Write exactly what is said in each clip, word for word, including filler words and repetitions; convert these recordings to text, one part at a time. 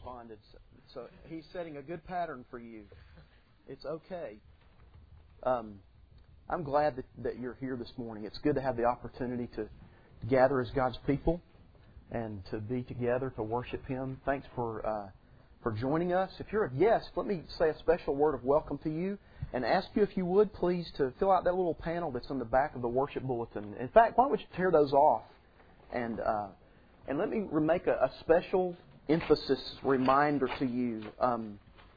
responded. So he's setting a good pattern for you. It's okay. Um, I'm glad that, that you're here this morning. It's good to have the opportunity to gather as God's people and to be together to worship Him. Thanks for uh, for joining us. If you're a guest, let me say a special word of welcome to you and ask you, if you would, please, to fill out that little panel that's on the back of the worship bulletin. In fact, why don't we tear those off and uh, and let me make a, a special emphasis reminder to you. Um,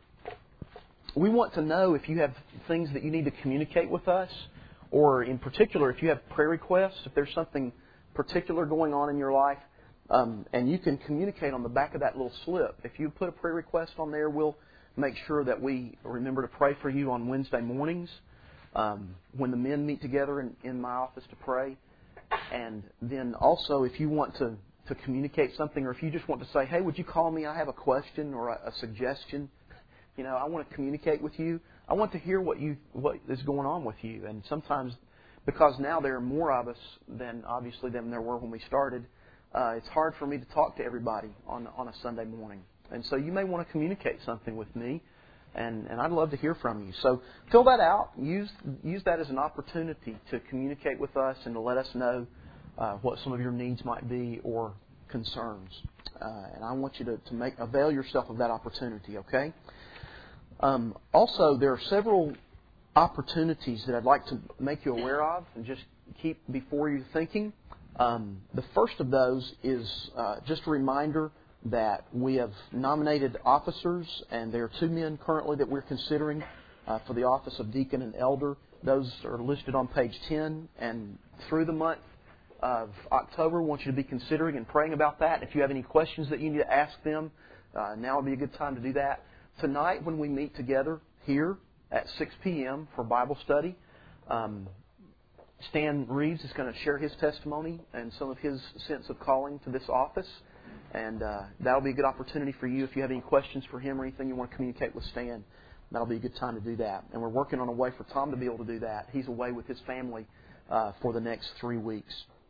we want to know if you have things that you need to communicate with us, or in particular, if you have prayer requests, if there's something particular going on in your life, um, and you can communicate on the back of that little slip. If you put a prayer request on there, we'll make sure that we remember to pray for you on Wednesday mornings um, when the men meet together in, in my office to pray. And then also, if you want to, to communicate something, or if you just want to say, hey, would you call me? I have a question or a, a suggestion. You know, I want to communicate with you. I want to hear what you what is going on with you. And sometimes, because now there are more of us than obviously than there were when we started, uh, it's hard for me to talk to everybody on on a Sunday morning. And so you may want to communicate something with me, and, and I'd love to hear from you. So fill that out. Use use that as an opportunity to communicate with us and to let us know uh, what some of your needs might be or concerns. Uh, and I want you to, to make avail yourself of that opportunity, okay? Um, also, there are several opportunities that I'd like to make you aware of and just keep before you thinking. Um, the first of those is uh, just a reminder that we have nominated officers, and there are two men currently that we're considering uh, for the office of deacon and elder. Those are listed on page ten, and through the month of October, we want you to be considering and praying about that. If you have any questions that you need to ask them, uh, now would be a good time to do that. Tonight, when we meet together here at six p.m. for Bible study, um, Stan Reeves is going to share his testimony and some of his sense of calling to this office. And uh, that'll be a good opportunity for you. If you have any questions for him or anything you want to communicate with Stan, that'll be a good time to do that. And we're working on a way for Tom to be able to do that. He's away with his family uh, for the next three weeks.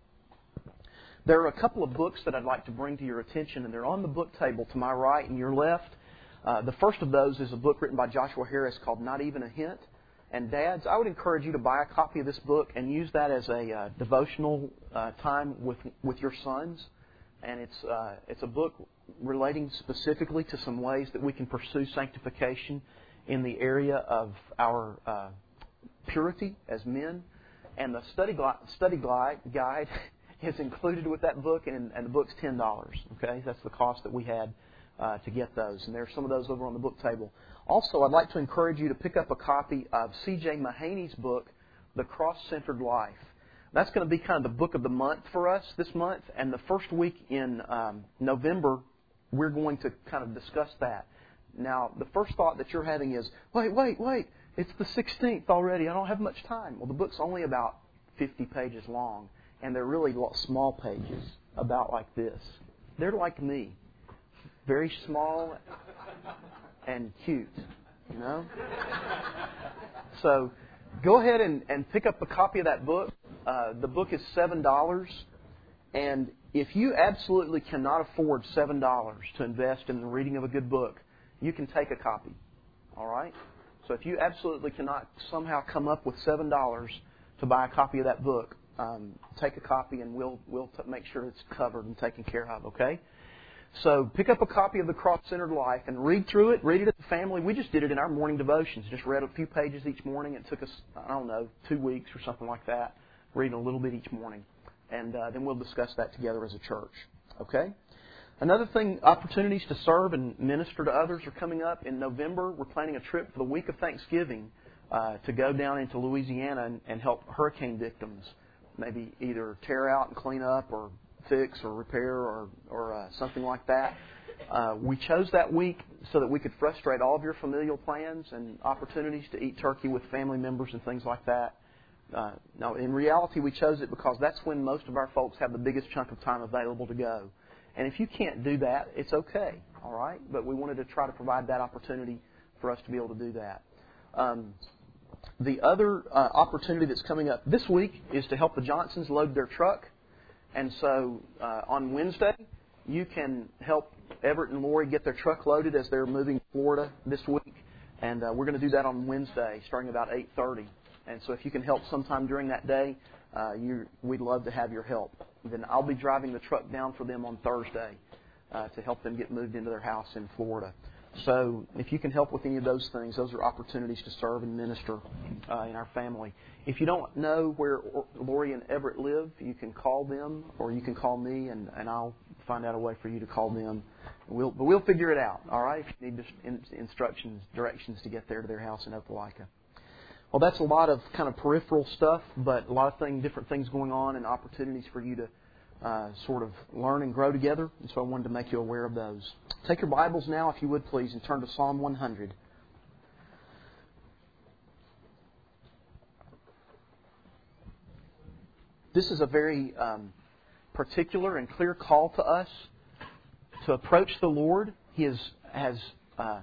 There are a couple of books that I'd like to bring to your attention, and they're on the book table to my right and your left. Uh, the first of those is a book written by Joshua Harris called Not Even a Hint. And dads, I would encourage you to buy a copy of this book and use that as a uh, devotional uh, time with with your sons. And it's uh, it's a book relating specifically to some ways that we can pursue sanctification in the area of our uh, purity as men. And the study gui- study guide guide is included with that book, and, and the book's ten dollars. Okay, that's the cost that we had Uh, to get those. And there are some of those over on the book table. Also, I'd like to encourage you to pick up a copy of C J Mahaney's book, The Cross-Centered Life. That's going to be kind of the book of the month for us this month. And the first week in um, November, we're going to kind of discuss that. Now, the first thought that you're having is, wait, wait, wait, it's the sixteenth already. I don't have much time. Well, the book's only about fifty pages long, and they're really small pages, about like this. They're like me. Very small and cute, you know? So go ahead and, and pick up a copy of that book. Uh, the book is seven dollars. And if you absolutely cannot afford seven dollars to invest in the reading of a good book, you can take a copy. All right? So if you absolutely cannot somehow come up with seven dollars to buy a copy of that book, um, take a copy and we'll, we'll t- make sure it's covered and taken care of, okay? So pick up a copy of The Cross-Centered Life and read through it. Read it at the family. We just did it in our morning devotions. Just read a few pages each morning. It took us, I don't know, two weeks or something like that, reading a little bit each morning. And uh, then we'll discuss that together as a church. Okay? Another thing, opportunities to serve and minister to others are coming up. In November, we're planning a trip for the week of Thanksgiving uh, to go down into Louisiana and, and help hurricane victims. Maybe either tear out and clean up or fix or repair or, or uh, something like that. Uh, we chose that week so that we could frustrate all of your familial plans and opportunities to eat turkey with family members and things like that. Uh, now, in reality, we chose it because that's when most of our folks have the biggest chunk of time available to go. And if you can't do that, it's okay, all right? But we wanted to try to provide that opportunity for us to be able to do that. Um, the other uh, opportunity that's coming up this week is to help the Johnsons load their truck. And so uh, on Wednesday, you can help Everett and Lori get their truck loaded as they're moving to Florida this week. And uh, we're going to do that on Wednesday, starting about eight thirty. And so if you can help sometime during that day, uh, you, we'd love to have your help. And then I'll be driving the truck down for them on Thursday uh, to help them get moved into their house in Florida. So if you can help with any of those things, those are opportunities to serve and minister uh, in our family. If you don't know where Lori and Everett live, you can call them or you can call me, and, and I'll find out a way for you to call them. We'll, but we'll figure it out, all right, if you need in, instructions, directions to get there to their house in Opelika. Well, that's a lot of kind of peripheral stuff, but a lot of things, different things going on and opportunities for you to Uh, sort of learn and grow together, and so I wanted to make you aware of those. Take your Bibles now, if you would please, and turn to Psalm one hundred. This is a very um, particular and clear call to us to approach the Lord. He has, has uh,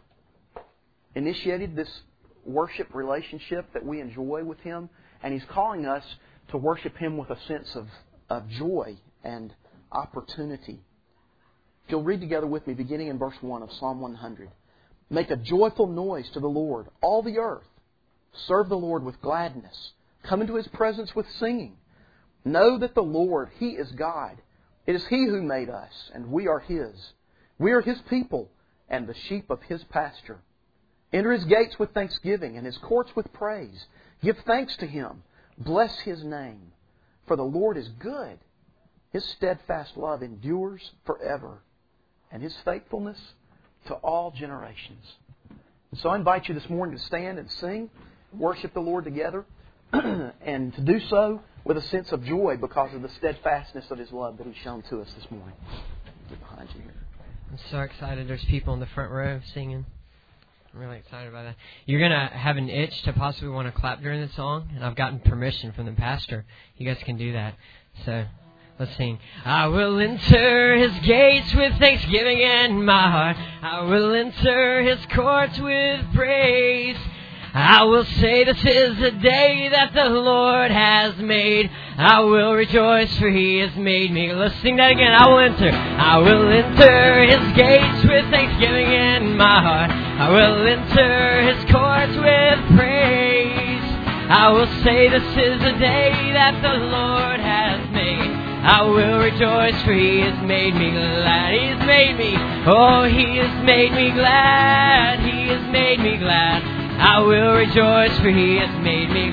initiated this worship relationship that we enjoy with Him, and He's calling us to worship Him with a sense of of joy and opportunity. If you'll read together with me, beginning in verse one of Psalm one hundred. Make a joyful noise to the Lord, all the earth. Serve the Lord with gladness. Come into His presence with singing. Know that the Lord, He is God. It is He who made us, and we are His. We are His people, and the sheep of His pasture. Enter His gates with thanksgiving, and His courts with praise. Give thanks to Him. Bless His name. For the Lord is good. His steadfast love endures forever, and His faithfulness to all generations. And so I invite you this morning to stand and sing, worship the Lord together, and to do so with a sense of joy because of the steadfastness of His love that He's shown to us this morning. Get behind you here. I'm so excited. There's people in the front row singing. I'm really excited about that. You're going to have an itch to possibly want to clap during the song, and I've gotten permission from the pastor. You guys can do that. So let's sing. I will enter His gates with thanksgiving in my heart. I will enter His courts with praise. I will say this is the day that the Lord has made. I will rejoice for He has made me. Let's sing that again. I will enter. I will enter His gates with thanksgiving in my heart. I will enter His courts with praise. I will say this is the day that the Lord has made. I will rejoice for He has made me glad. He has made me. Oh, He has made me glad. He has made me glad. I will rejoice for He has made me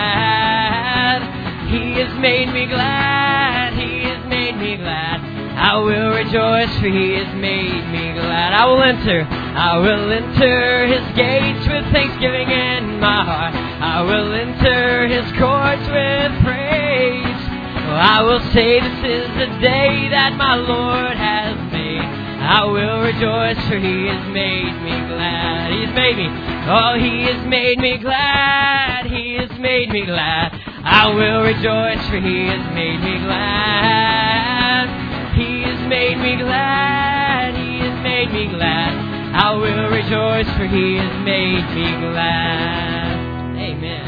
glad. He has made me glad. He has made me glad. I will rejoice for He has made me glad. I will enter. I will enter His gates with thanksgiving in my heart. I will enter His courts with praise. Oh, I will say this is the day that my Lord has made. I will rejoice for He has made me glad. He has made me. Oh, He has made me glad. He has made me glad. I will rejoice for He has made me glad. He has made me glad. He has made me glad. I will rejoice for He has made me glad. Amen.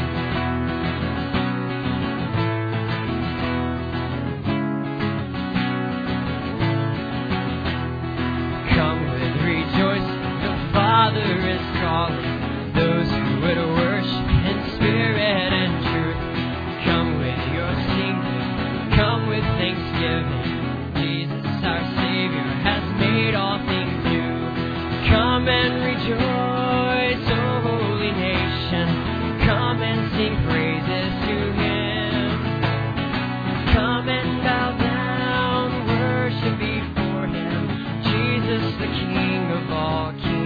Father is calling those who would worship in spirit and truth. Come with your singing, come with thanksgiving. Jesus our Savior has made all things new. Come and rejoice, O holy nation. Come and sing praises to Him. Come and bow down, worship before Him. Jesus the King of all kings.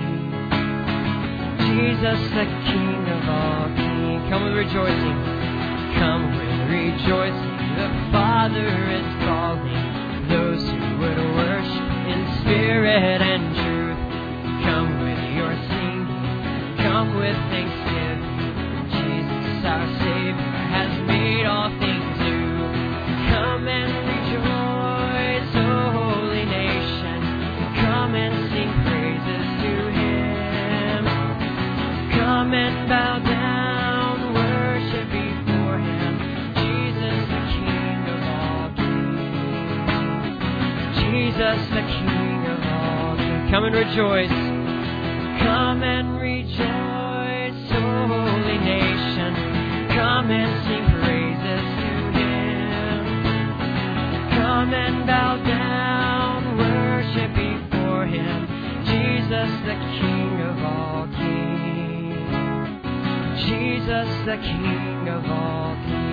Jesus, the King of all kings. Come with rejoicing. Come with rejoicing. The Father is calling those who would worship in spirit and truth. Come with your singing. Come with thanksgiving. Jesus, our Savior, has made all things new. Come and rejoice, O holy nation. Come and sing praises to Him. Come and bow down, worship before Him. Jesus, the King of all kings. Jesus, the King of all Come and rejoice. Come and rejoice, O holy nation. Come and sing praises to Him. Come and bow down, worship before Him. Jesus, the King of all kings. Jesus, the King of all kings.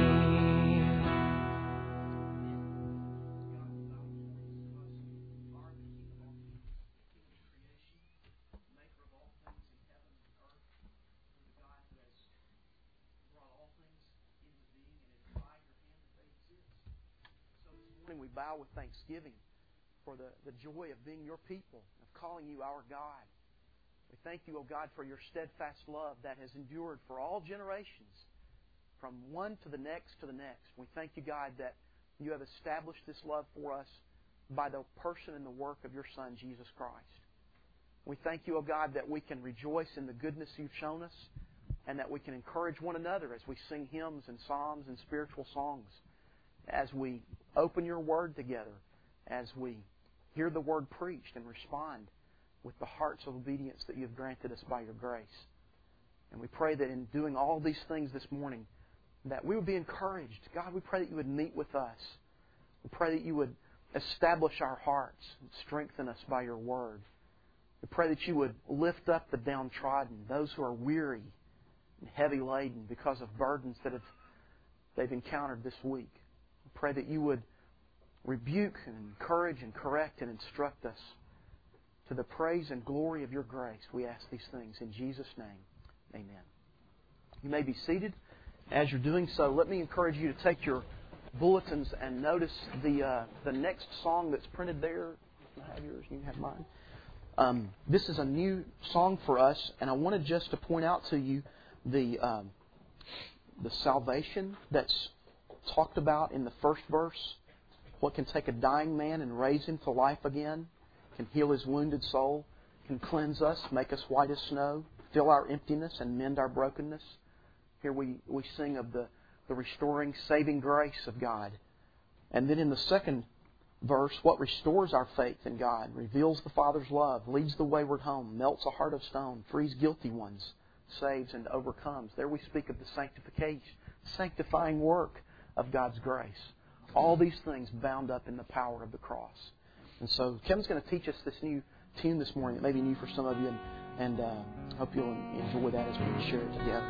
We bow with thanksgiving for the, the joy of being your people, of calling you our God. We thank you, O God, for your steadfast love that has endured for all generations, from one to the next to the next. We thank you, God, that you have established this love for us by the person and the work of your Son, Jesus Christ. We thank you, O God, that we can rejoice in the goodness you've shown us, and that we can encourage one another as we sing hymns and psalms and spiritual songs, as we open your Word together, as we hear the Word preached and respond with the hearts of obedience that you've granted us by your grace. And we pray that in doing all these things this morning, that we would be encouraged. God, we pray that you would meet with us. We pray that you would establish our hearts and strengthen us by your Word. We pray that you would lift up the downtrodden, those who are weary and heavy laden because of burdens that have, they've encountered this week. Pray that you would rebuke and encourage and correct and instruct us to the praise and glory of your grace. We ask these things in Jesus' name. Amen. You may be seated. As you're doing so, let me encourage you to take your bulletins and notice the uh, the next song that's printed there. I have yours, you have mine. Um, this is a new song for us, and I wanted just to point out to you the um, the salvation that's talked about in the first verse. What can take a dying man and raise him to life again, can heal his wounded soul, can cleanse us, make us white as snow, fill our emptiness and mend our brokenness. Here we, we sing of the, the restoring, saving grace of God. And then in the second verse, what restores our faith in God, reveals the Father's love, leads the wayward home, melts a heart of stone, frees guilty ones, saves and overcomes. There we speak of the sanctification, sanctifying work of God's grace. All these things bound up in the power of the cross. And so Kevin's going to teach us this new tune this morning that may be new for some of you, and, and uh, hope you'll enjoy that as we share it together.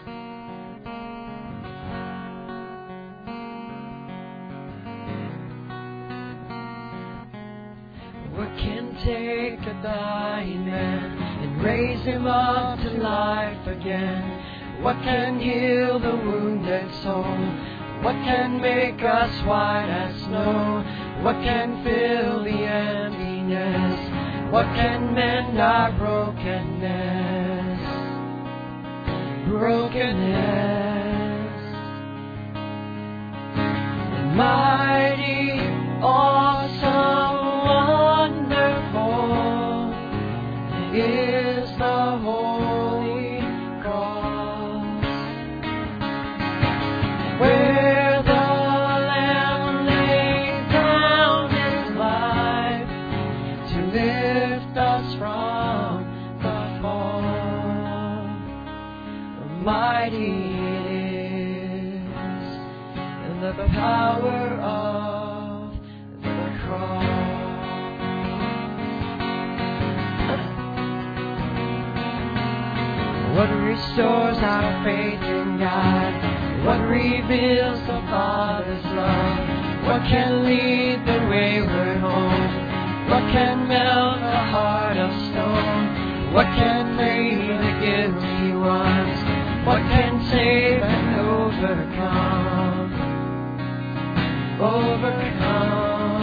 What can take a dying man and raise him up to life again? What can heal the wounded soul? What can make us white as snow? What can fill the emptiness? What can mend our brokenness? Brokenness. The mighty, awesome, wonderful is the holy cross, where the Lamb laid down His life to lift us from the fall. Mighty it is, and the power of the cross. What restores our faith in God? What reveals the Father's love? What can lead the wayward home? What can melt a heart of stone? What can free the guilty ones? What can save and overcome? Overcome.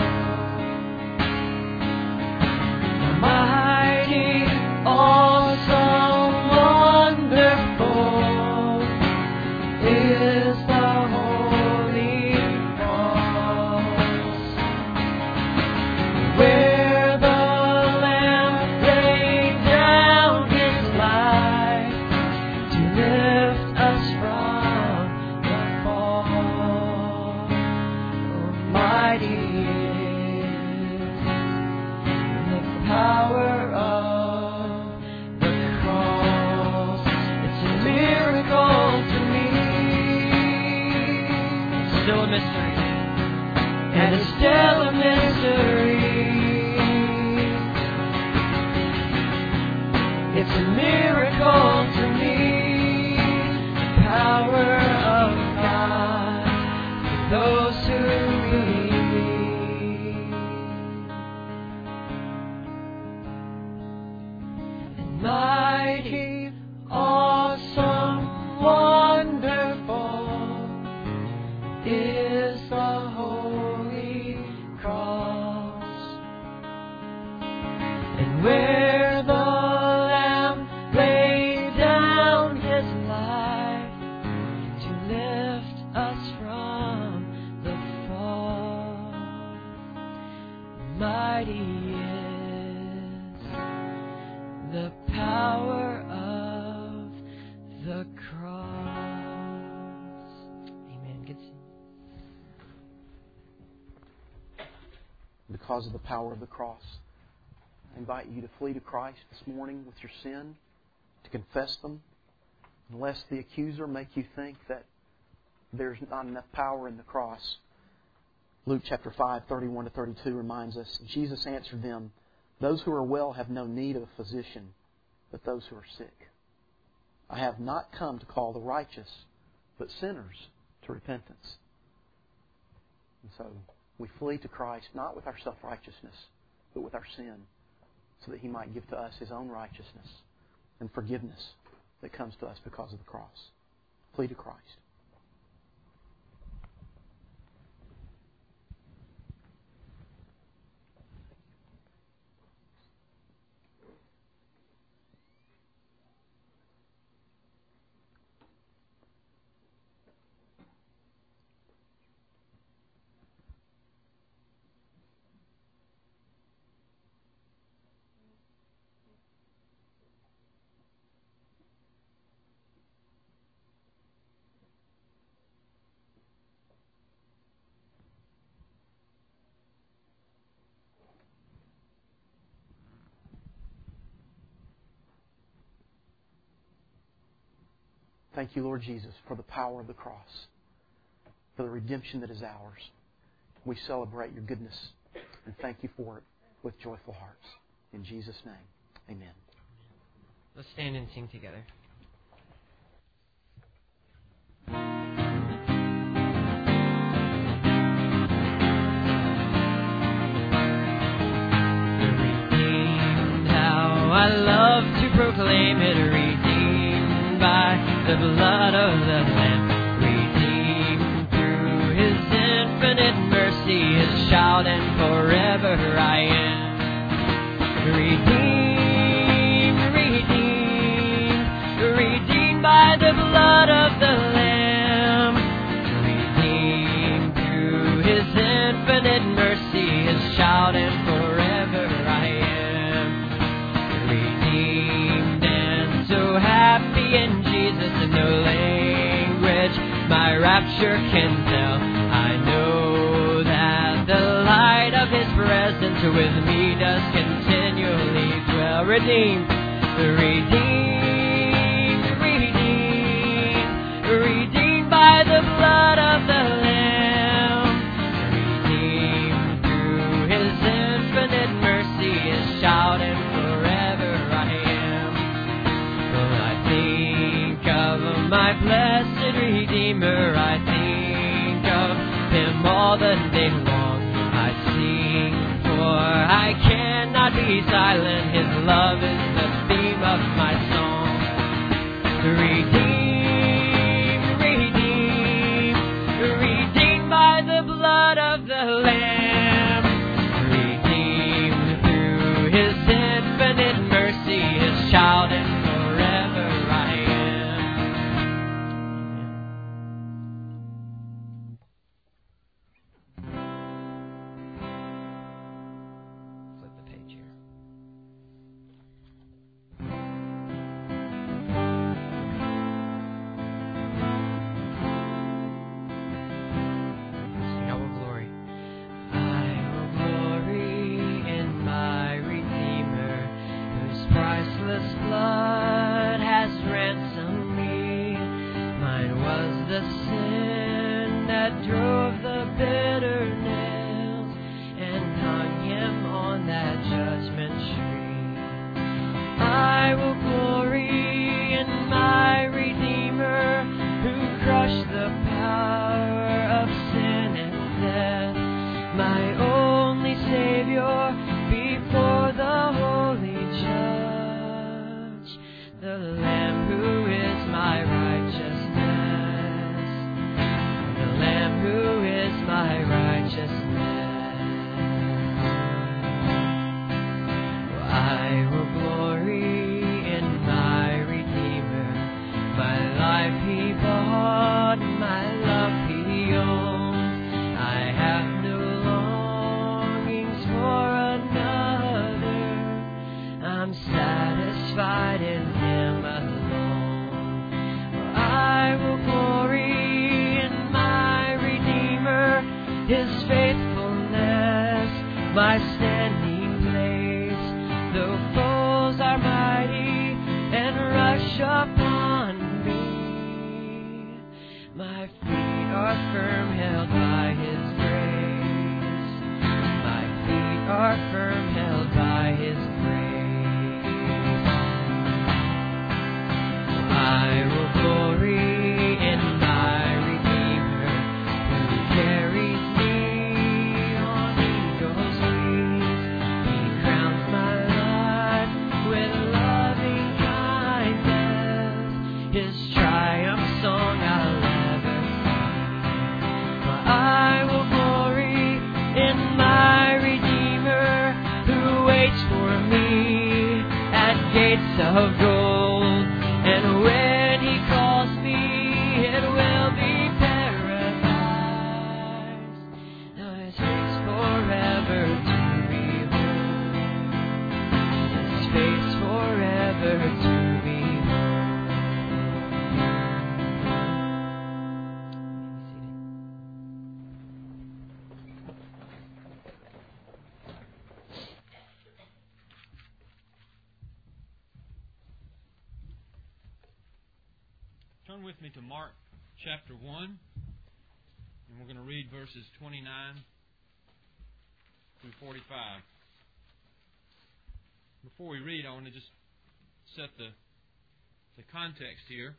The mighty, awesome, wonderful is the holy cross, where the Lamb laid down It's a miracle to me. The power of God for those who believe. And mighty, awesome, wonderful is the holy cross. And where the Lamb laid down His life to lift us from the fall, mighty is the power of the cross. Amen. Good to see you. Because of the power of the cross, I invite you to flee to Christ this morning with your sin, to confess them, unless the accuser make you think that there's not enough power in the cross. Luke chapter five, thirty-one to thirty-two reminds us, Jesus answered them, "Those who are well have no need of a physician, but those who are sick. I have not come to call the righteous, but sinners to repentance." And so we flee to Christ not with our self-righteousness, but with our sin, so that He might give to us His own righteousness and forgiveness that comes to us because of the cross. Flee to Christ. Thank you, Lord Jesus, for the power of the cross, for the redemption that is ours. We celebrate your goodness and thank you for it with joyful hearts. In Jesus' name, amen. Let's stand and sing together. Redeemed, how I love to proclaim it, redeemed by the blood of the Lamb, redeemed through His infinite mercy, His child, and forever I am. Redeemed, redeemed, redeemed by the blood of the Lamb, redeemed through His infinite mercy, His child, and forever I am. Redeemed and so happy in Jesus, in no language my rapture can tell. I know that the light of His presence with me does continually dwell. Redeemed, redeemed, redeemed, redeemed by the blood of the Lamb, redeemed through His infinite mercy, His child, and forever I am. Well, I think of my blessed Redeemer, I think of Him all the day long. I sing, for I cannot be silent. His love is the theme of my song. Redeemed, redeemed, redeemed by the blood of the Lamb, redeemed through His infinite mercy, His child, and forever I am. Flip the page here. Sing, I will glory. I will glory in my Redeemer, whose priceless blood has ransomed me. Mine was the sin that drove the bitter nails and hung Him on that judgment tree. I will the Lamb who is my righteousness, the Lamb who is my righteousness. I will glory in my Redeemer, my life He bought, my love He owned. I have no longings for another, I'm satisfied in Him alone. I will glory in my Redeemer, His faithfulness, my standing place. Though foes are mighty and rush upon me, my feet are firm, held by His grace. My feet are firm, held by His grace. I will glory in my Redeemer, who carries me on eagle's wings. He crowns my life with loving kindness. His triumph song I'll ever sing. For I will glory in my Redeemer, who waits for me at gates of gold. And when He calls me, it will be paradise. His face forever to behold. His face forever to behold. Turn with me to Mark chapter one, and we're going to read verses twenty-nine through forty-five. Before we read, I want to just set the, the context here.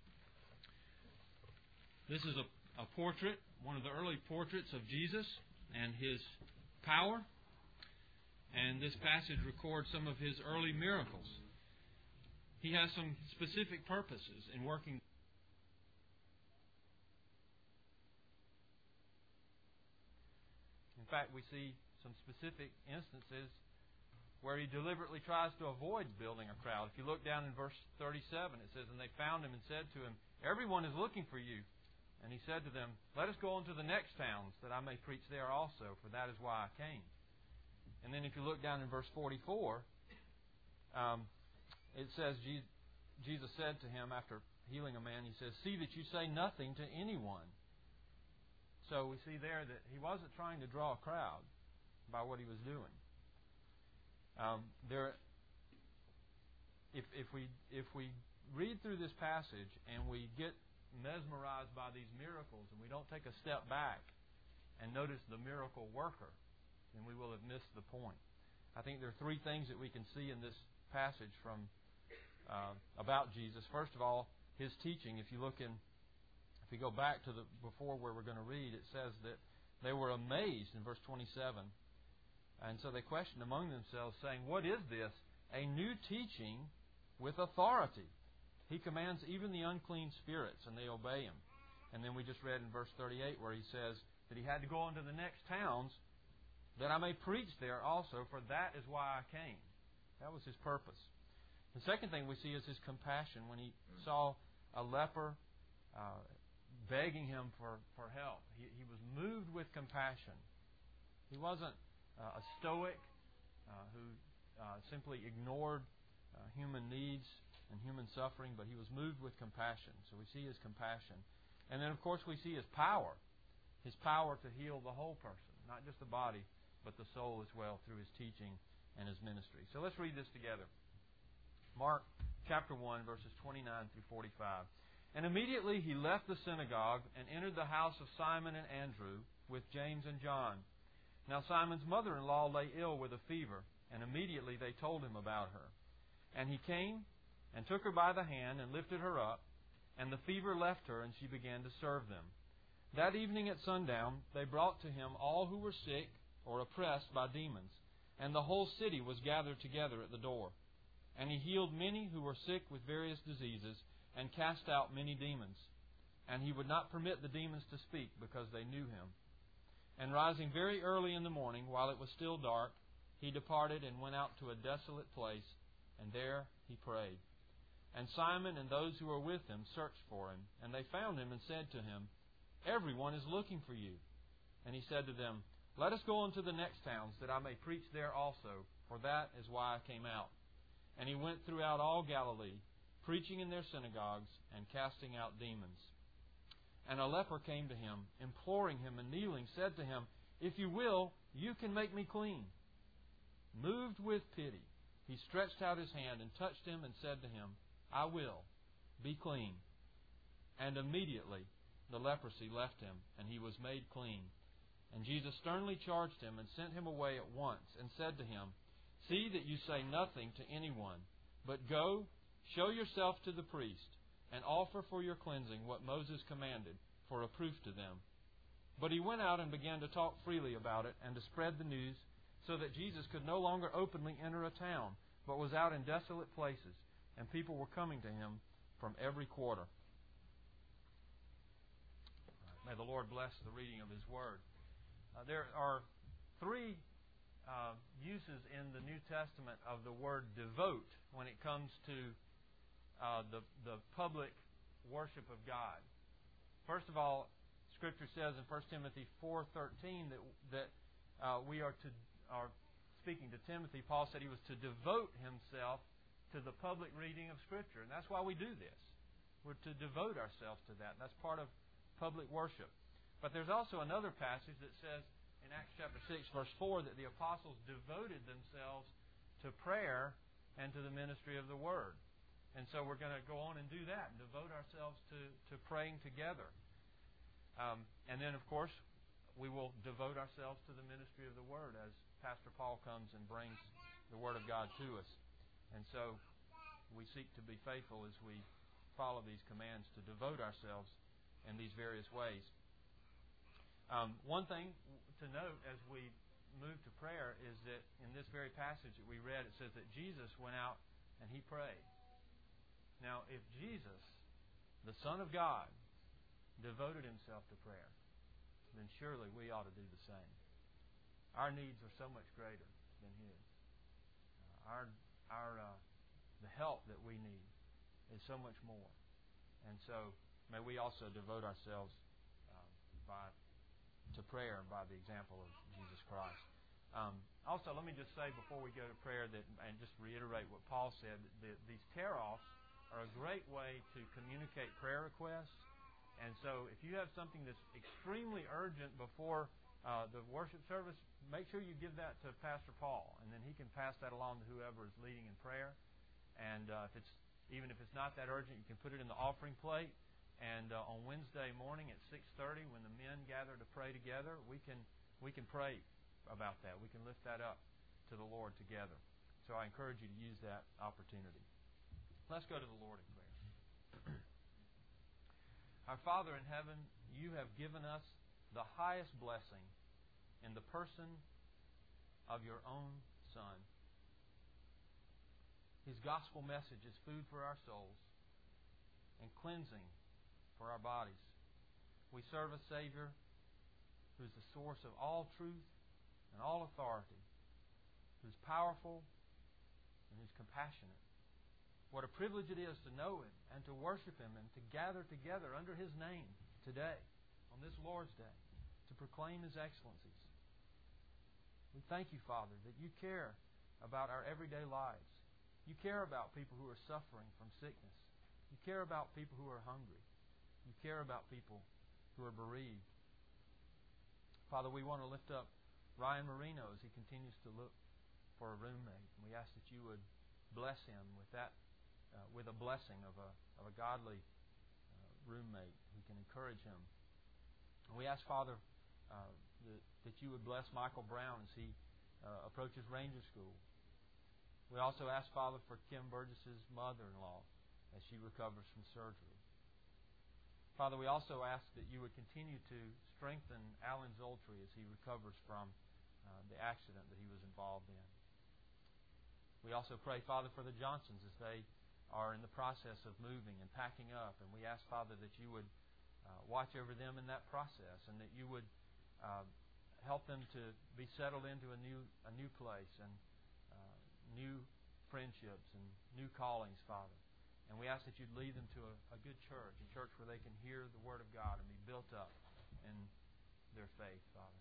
This is a, a portrait, one of the early portraits of Jesus and His power, and this passage records some of His early miracles. He has some specific purposes in working. In fact, we see some specific instances where He deliberately tries to avoid building a crowd. If you look down in verse thirty-seven, it says, "And they found Him and said to Him, 'Everyone is looking for you.' And He said to them, 'Let us go on to the next towns, that I may preach there also, for that is why I came.'" And then if you look down in verse forty-four, um, it says, Jesus said to him after healing a man, He says, "See that you say nothing to anyone." So we see there that He wasn't trying to draw a crowd by what He was doing. Um, there, if if we if we read through this passage and we get mesmerized by these miracles and we don't take a step back and notice the miracle worker, then we will have missed the point. I think there are three things that we can see in this passage from uh, about Jesus. First of all, His teaching. If you look in If you go back to the before where we're going to read, it says that they were amazed in verse twenty-seven. And so they questioned among themselves, saying, "What is this? A new teaching with authority. He commands even the unclean spirits, and they obey Him." And then we just read in verse thirty-eight where He says that He had to go on to the next towns that I may preach there also, for that is why I came. That was His purpose. The second thing we see is His compassion. When He saw a leper uh, begging Him for, for help, he, he was moved with compassion. He wasn't uh, a stoic uh, who uh, simply ignored uh, human needs and human suffering, but He was moved with compassion. So we see His compassion. And then, of course, we see His power. His power to heal the whole person, not just the body, but the soul as well, through His teaching and His ministry. So let's read this together. Mark chapter one, verses twenty-nine through forty-five. "And immediately He left the synagogue and entered the house of Simon and Andrew with James and John. Now Simon's mother-in-law lay ill with a fever, and immediately they told Him about her. And He came and took her by the hand and lifted her up, and the fever left her, and she began to serve them. That evening at sundown they brought to Him all who were sick or oppressed by demons, and the whole city was gathered together at the door. And He healed many who were sick with various diseases, and cast out many demons. And He would not permit the demons to speak, because they knew Him. And rising very early in the morning, while it was still dark, He departed and went out to a desolate place, and there He prayed. And Simon and those who were with Him searched for Him, and they found Him and said to Him, Everyone is looking for you. And He said to them, Let us go on to the next towns, that I may preach there also, for that is why I came out. And He went throughout all Galilee, preaching in their synagogues, and casting out demons. And a leper came to Him, imploring Him, and kneeling, said to Him, If you will, you can make me clean. Moved with pity, He stretched out His hand and touched him and said to him, I will, be clean. And immediately the leprosy left him, and he was made clean. And Jesus sternly charged him and sent him away at once, and said to him, See that you say nothing to anyone, but go, show yourself to the priest, and offer for your cleansing what Moses commanded, for a proof to them. But he went out and began to talk freely about it, and to spread the news, so that Jesus could no longer openly enter a town, but was out in desolate places, and people were coming to Him from every quarter. May the Lord bless the reading of His Word. Uh, there are three uh, uses in the New Testament of the word devote when it comes to uh, the, the public worship of God. First of all, Scripture says in First Timothy four thirteen that that uh, we are to, are speaking to Timothy, Paul said he was to devote himself to the public reading of Scripture. And that's why we do this. We're to devote ourselves to that. That's part of public worship. But there's also another passage that says in Acts chapter six, verse four, that the apostles devoted themselves to prayer and to the ministry of the Word. And so we're going to go on and do that and devote ourselves to, to praying together. Um, and then, of course, we will devote ourselves to the ministry of the Word as Pastor Paul comes and brings the Word of God to us. And so we seek to be faithful as we follow these commands to devote ourselves in these various ways. Um, one thing to note as we move to prayer is that in this very passage that we read, it says that Jesus went out and He prayed. Now, if Jesus, the Son of God, devoted Himself to prayer, then surely we ought to do the same. Our needs are so much greater than His. Uh, our our uh, the help that we need is so much more. And so may we also devote ourselves uh, by to prayer and by the example of Jesus Christ. Um, also, let me just say before we go to prayer that, and just reiterate what Paul said, that these tear-offs are a great way to communicate prayer requests. And so if you have something that's extremely urgent before uh, the worship service, make sure you give that to Pastor Paul, and then he can pass that along to whoever is leading in prayer. And uh, if it's even if it's not that urgent, you can put it in the offering plate. And uh, on Wednesday morning at six thirty, when the men gather to pray together, we can we can pray about that. We can lift that up to the Lord together. So I encourage you to use that opportunity. Let's go to the Lord in prayer. Our Father in heaven, You have given us the highest blessing in the person of Your own Son. His gospel message is food for our souls and cleansing for our bodies. We serve a Savior who is the source of all truth and all authority, who is powerful and who is compassionate. What a privilege it is to know Him and to worship Him and to gather together under His name today, on this Lord's Day, to proclaim His excellencies. We thank You, Father, that You care about our everyday lives. You care about people who are suffering from sickness. You care about people who are hungry. You care about people who are bereaved. Father, we want to lift up Ryan Marino as he continues to look for a roommate. And we ask that You would bless him with that, uh, with a blessing of a of a godly uh, roommate who can encourage him. And we ask, Father, uh, that, that You would bless Michael Brown as he uh, approaches Ranger School. We also ask, Father, for Kim Burgess's mother-in-law as she recovers from surgery. Father, we also ask that You would continue to strengthen Alan Zoltry as he recovers from uh, the accident that he was involved in. We also pray, Father, for the Johnsons as they are in the process of moving and packing up. And we ask, Father, that you would uh, watch over them in that process, and that you would uh, help them to be settled into a new a new place and uh, new friendships and new callings, Father. And we ask that you'd lead them to a, a good church, a church where they can hear the Word of God and be built up in their faith, Father.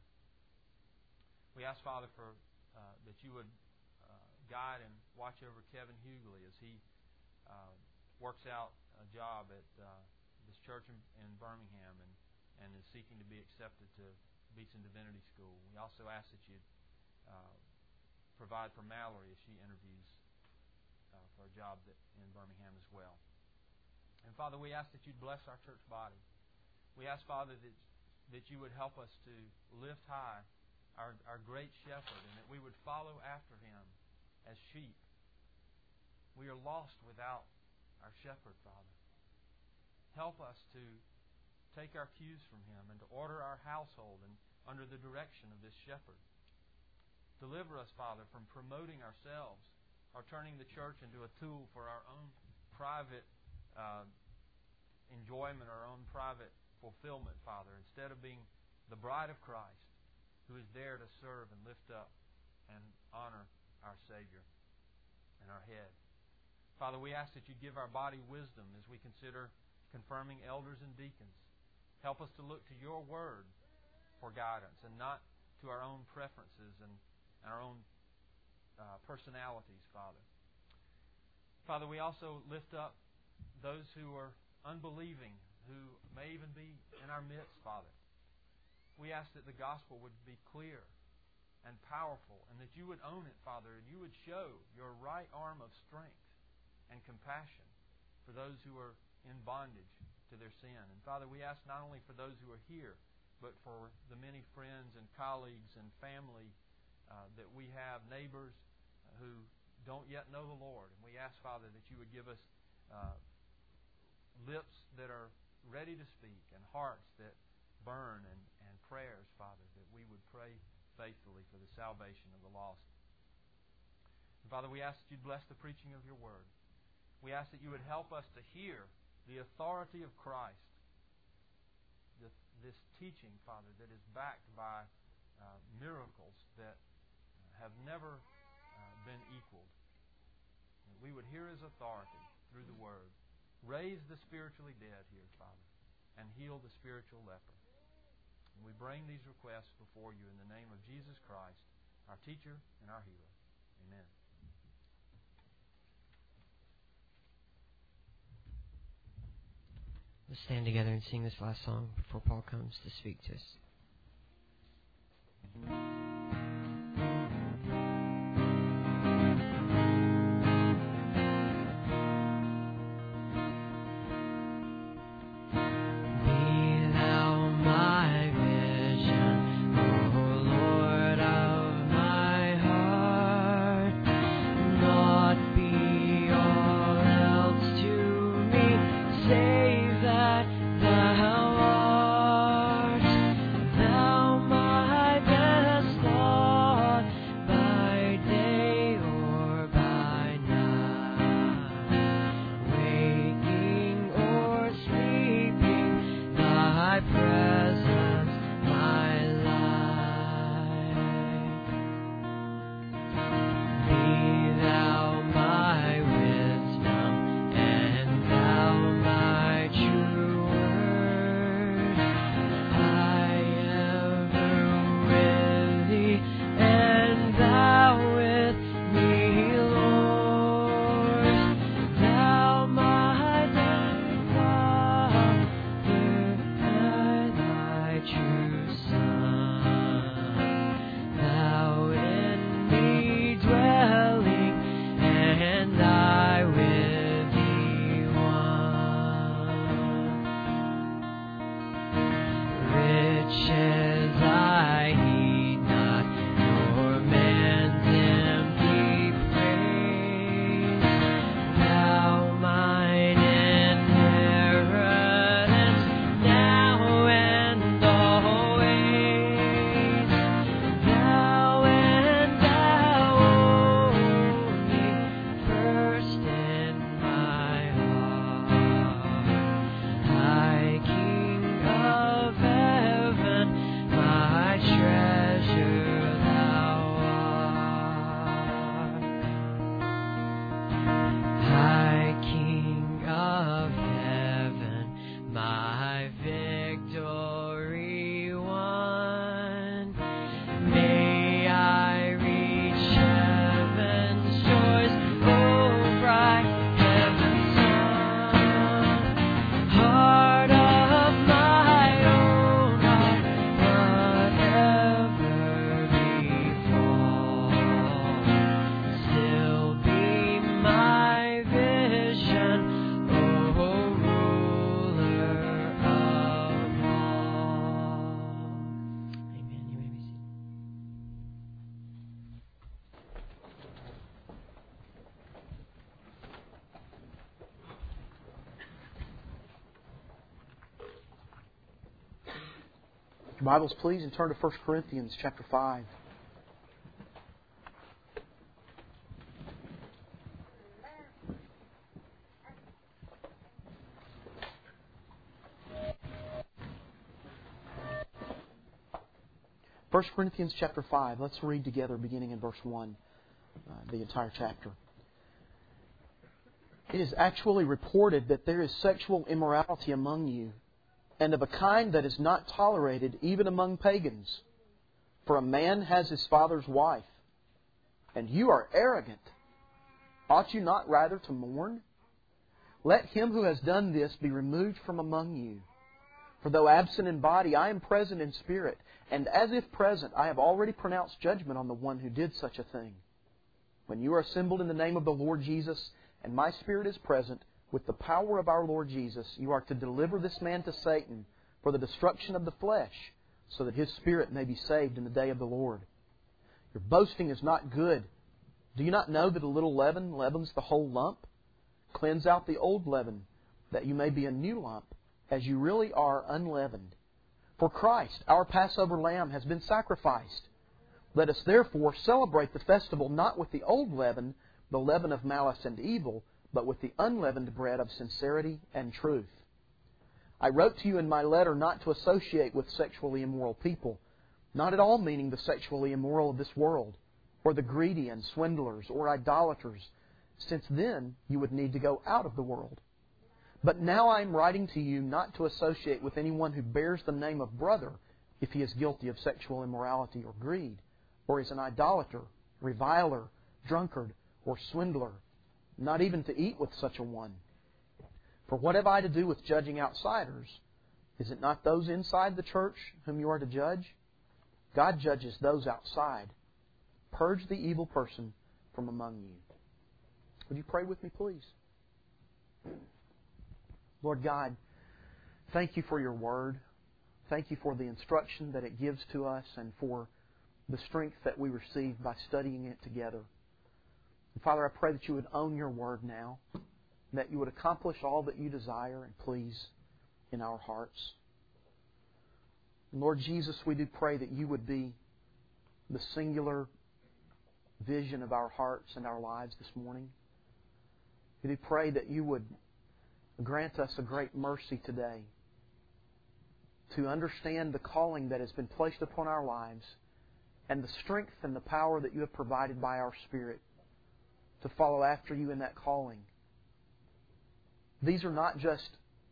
We ask, Father, for uh, that you would uh, guide and watch over Kevin Hughley as he uh, works out a job at uh, this church in, in Birmingham and, and is seeking to be accepted to Beeson Divinity School. We also ask that you'd uh, provide for Mallory as she interviews uh, for a job that, in Birmingham as well. And Father, we ask that you'd bless our church body. We ask, Father, that that you would help us to lift high our, our great shepherd, and that we would follow after him as sheep. We are lost without our shepherd, Father. Help us to take our cues from him and to order our household and under the direction of this shepherd. Deliver us, Father, from promoting ourselves or turning the church into a tool for our own private uh, enjoyment, our own private fulfillment, Father, instead of being the bride of Christ who is there to serve and lift up and honor our Savior and our head. Father, we ask that you give our body wisdom as we consider confirming elders and deacons. Help us to look to your word for guidance and not to our own preferences and our own uh, personalities, Father. Father, we also lift up those who are unbelieving, who may even be in our midst, Father. We ask that the gospel would be clear and powerful, and that you would own it, Father, and you would show your right arm of strength and compassion for those who are in bondage to their sin. And Father, we ask not only for those who are here, but for the many friends and colleagues and family uh, that we have, neighbors who don't yet know the Lord. And we ask, Father, that you would give us uh, lips that are ready to speak and hearts that burn, and, and prayers, Father, that we would pray faithfully for the salvation of the lost. And Father, we ask that you'd bless the preaching of your word. We ask that you would help us to hear the authority of Christ, this, this teaching, Father, that is backed by uh, miracles that have never uh, been equaled. That we would hear his authority through the word. Raise the spiritually dead here, Father, and heal the spiritual leper. And we bring these requests before you in the name of Jesus Christ, our teacher and our healer. Amen. Let's stand together and sing this last song before Paul comes to speak to us. Thou my best Bibles, please, and turn to First Corinthians chapter five. First Corinthians chapter five. Let's read together beginning in verse one, uh, the entire chapter. It is actually reported that there is sexual immorality among you, and of a kind that is not tolerated even among pagans. For a man has his father's wife, and you are arrogant. Ought you not rather to mourn? Let him who has done this be removed from among you. For though absent in body, I am present in spirit, and as if present, I have already pronounced judgment on the one who did such a thing. When you are assembled in the name of the Lord Jesus, and my spirit is present, with the power of our Lord Jesus, you are to deliver this man to Satan for the destruction of the flesh, so that his spirit may be saved in the day of the Lord. Your boasting is not good. Do you not know that a little leaven leavens the whole lump? Cleanse out the old leaven, that you may be a new lump, as you really are unleavened. For Christ, our Passover lamb, has been sacrificed. Let us therefore celebrate the festival not with the old leaven, the leaven of malice and evil, but with the unleavened bread of sincerity and truth. I wrote to you in my letter not to associate with sexually immoral people, not at all meaning the sexually immoral of this world, or the greedy and swindlers, or idolaters, since then you would need to go out of the world. But now I am writing to you not to associate with anyone who bears the name of brother if he is guilty of sexual immorality or greed, or is an idolater, reviler, drunkard, or swindler, not even to eat with such a one. For what have I to do with judging outsiders? Is it not those inside the church whom you are to judge? God judges those outside. Purge the evil person from among you. Would you pray with me, please? Lord God, thank you for your word. Thank you for the instruction that it gives to us and for the strength that we receive by studying it together. And Father, I pray that you would own your word now, and that you would accomplish all that you desire and please in our hearts. And Lord Jesus, we do pray that you would be the singular vision of our hearts and our lives this morning. We do pray that you would grant us a great mercy today to understand the calling that has been placed upon our lives and the strength and the power that you have provided by our Spirit to follow after you in that calling. These are not just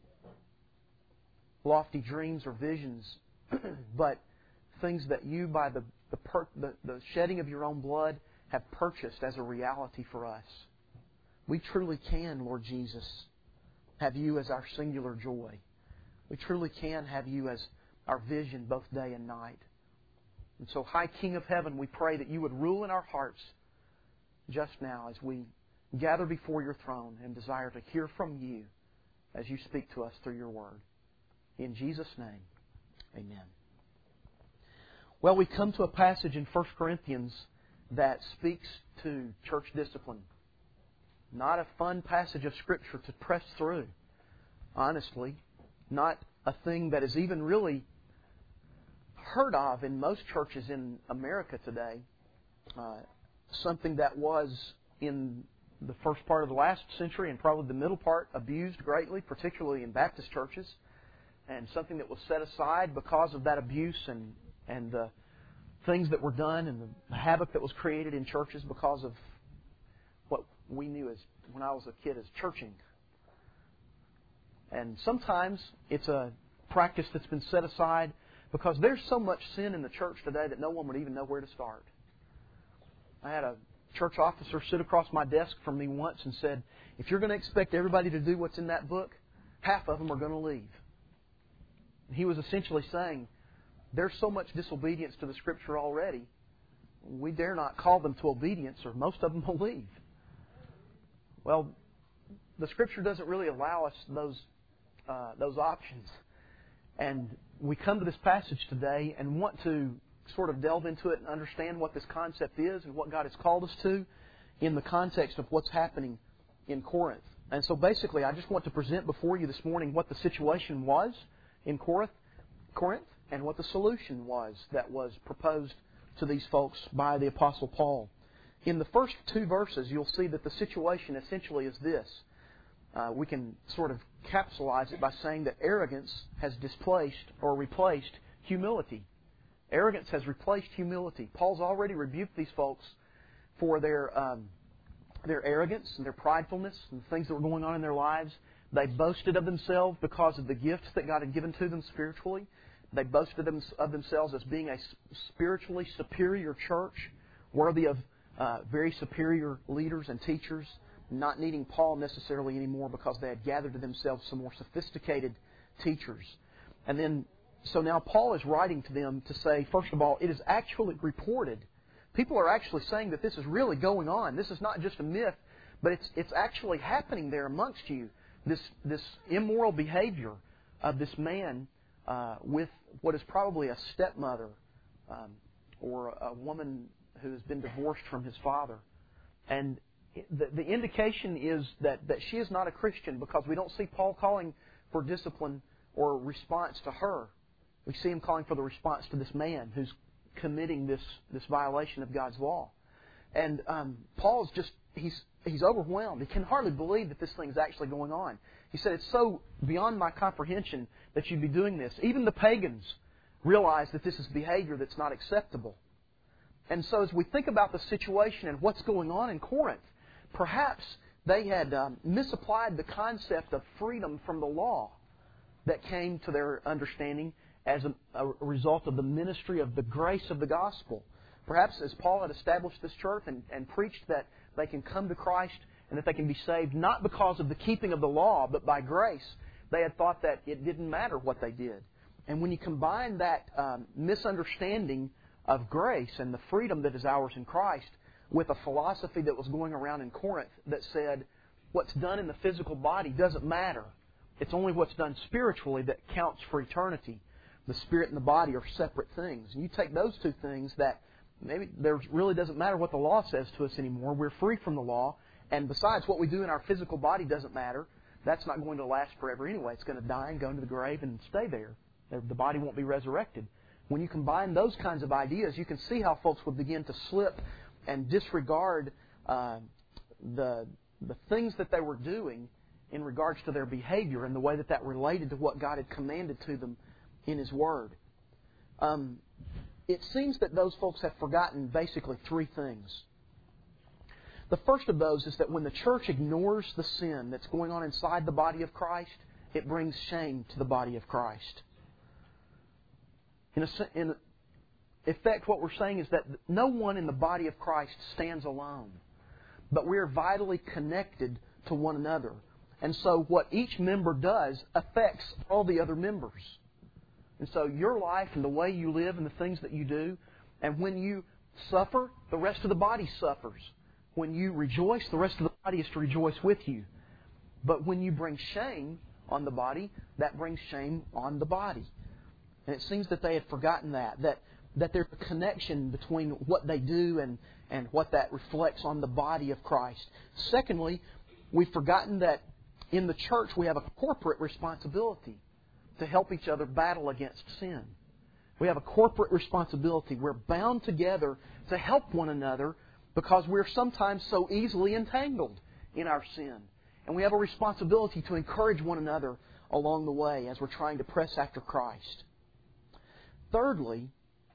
lofty dreams or visions, but things that you, by the, the, per, the, the shedding of your own blood, have purchased as a reality for us. We truly can, Lord Jesus, have you as our singular joy. We truly can have you as our vision both day and night. And so, High King of Heaven, we pray that you would rule in our hearts just now as we gather before your throne and desire to hear from you as you speak to us through your word. In Jesus' name, amen. Well, we come to a passage in First Corinthians that speaks to church discipline. Not a fun passage of Scripture to press through, honestly. Not a thing that is even really heard of in most churches in America today. Uh, something that was in the first part of the last century and probably the middle part abused greatly, particularly in Baptist churches, and something that was set aside because of that abuse and, and the things that were done and the havoc that was created in churches because of what we knew as, when I was a kid, as churching. And sometimes it's a practice that's been set aside because there's so much sin in the church today that no one would even know where to start. I had a church officer sit across my desk from me once and said, if you're going to expect everybody to do what's in that book, half of them are going to leave. And he was essentially saying, there's so much disobedience to the Scripture already, we dare not call them to obedience or most of them will leave. Well, the Scripture doesn't really allow us those uh, those options. And we come to this passage today and want to sort of delve into it and understand what this concept is and what God has called us to in the context of what's happening in Corinth. And so basically, I just want to present before you this morning what the situation was in Corinth, Corinth, and what the solution was that was proposed to these folks by the Apostle Paul. In the first two verses, you'll see that the situation essentially is this. Uh, we can sort of capsulize it by saying that arrogance has displaced or replaced humility. Arrogance has replaced humility. Paul's already rebuked these folks for their um, their arrogance and their pridefulness and the things that were going on in their lives. They boasted of themselves because of the gifts that God had given to them spiritually. They boasted of themselves as being a spiritually superior church, worthy of uh, very superior leaders and teachers, not needing Paul necessarily anymore because they had gathered to themselves some more sophisticated teachers. And then, so now Paul is writing to them to say, first of all, it is actually reported. People are actually saying that this is really going on. This is not just a myth, but it's it's actually happening there amongst you. This this immoral behavior of this man uh, with what is probably a stepmother um, or a woman who has been divorced from his father. And the, the indication is that, that she is not a Christian because we don't see Paul calling for discipline or response to her. We see him calling for the response to this man who's committing this, this violation of God's law. And um, Paul's just, he's he's overwhelmed. He can hardly believe that this thing is actually going on. He said, it's so beyond my comprehension that you'd be doing this. Even the pagans realize that this is behavior that's not acceptable. And so as we think about the situation and what's going on in Corinth, perhaps they had um, misapplied the concept of freedom from the law that came to their understanding as a, a result of the ministry of the grace of the gospel. Perhaps as Paul had established this church and, and preached that they can come to Christ and that they can be saved not because of the keeping of the law, but by grace, they had thought that it didn't matter what they did. And when you combine that um, misunderstanding of grace and the freedom that is ours in Christ with a philosophy that was going around in Corinth that said what's done in the physical body doesn't matter. It's only what's done spiritually that counts for eternity. The spirit and the body are separate things. And you take those two things that maybe there really doesn't matter what the law says to us anymore. We're free from the law. And besides, what we do in our physical body doesn't matter. That's not going to last forever anyway. It's going to die and go into the grave and stay there. The body won't be resurrected. When you combine those kinds of ideas, you can see how folks would begin to slip and disregard uh, the the things that they were doing in regards to their behavior and the way that that related to what God had commanded to them in His Word. Um, it seems that those folks have forgotten basically three things. The first of those is that when the church ignores the sin that's going on inside the body of Christ, it brings shame to the body of Christ. In, a, in effect, what we're saying is that no one in the body of Christ stands alone, but we're vitally connected to one another. And so what each member does affects all the other members. And so your life and the way you live and the things that you do, and when you suffer, the rest of the body suffers. When you rejoice, the rest of the body is to rejoice with you. But when you bring shame on the body, that brings shame on the body. And it seems that they had forgotten that, that, that there's a connection between what they do and, and what that reflects on the body of Christ. Secondly, we've forgotten that in the church we have a corporate responsibility to help each other battle against sin. We have a corporate responsibility. We're bound together to help one another because we're sometimes so easily entangled in our sin. And we have a responsibility to encourage one another along the way as we're trying to press after Christ. Thirdly,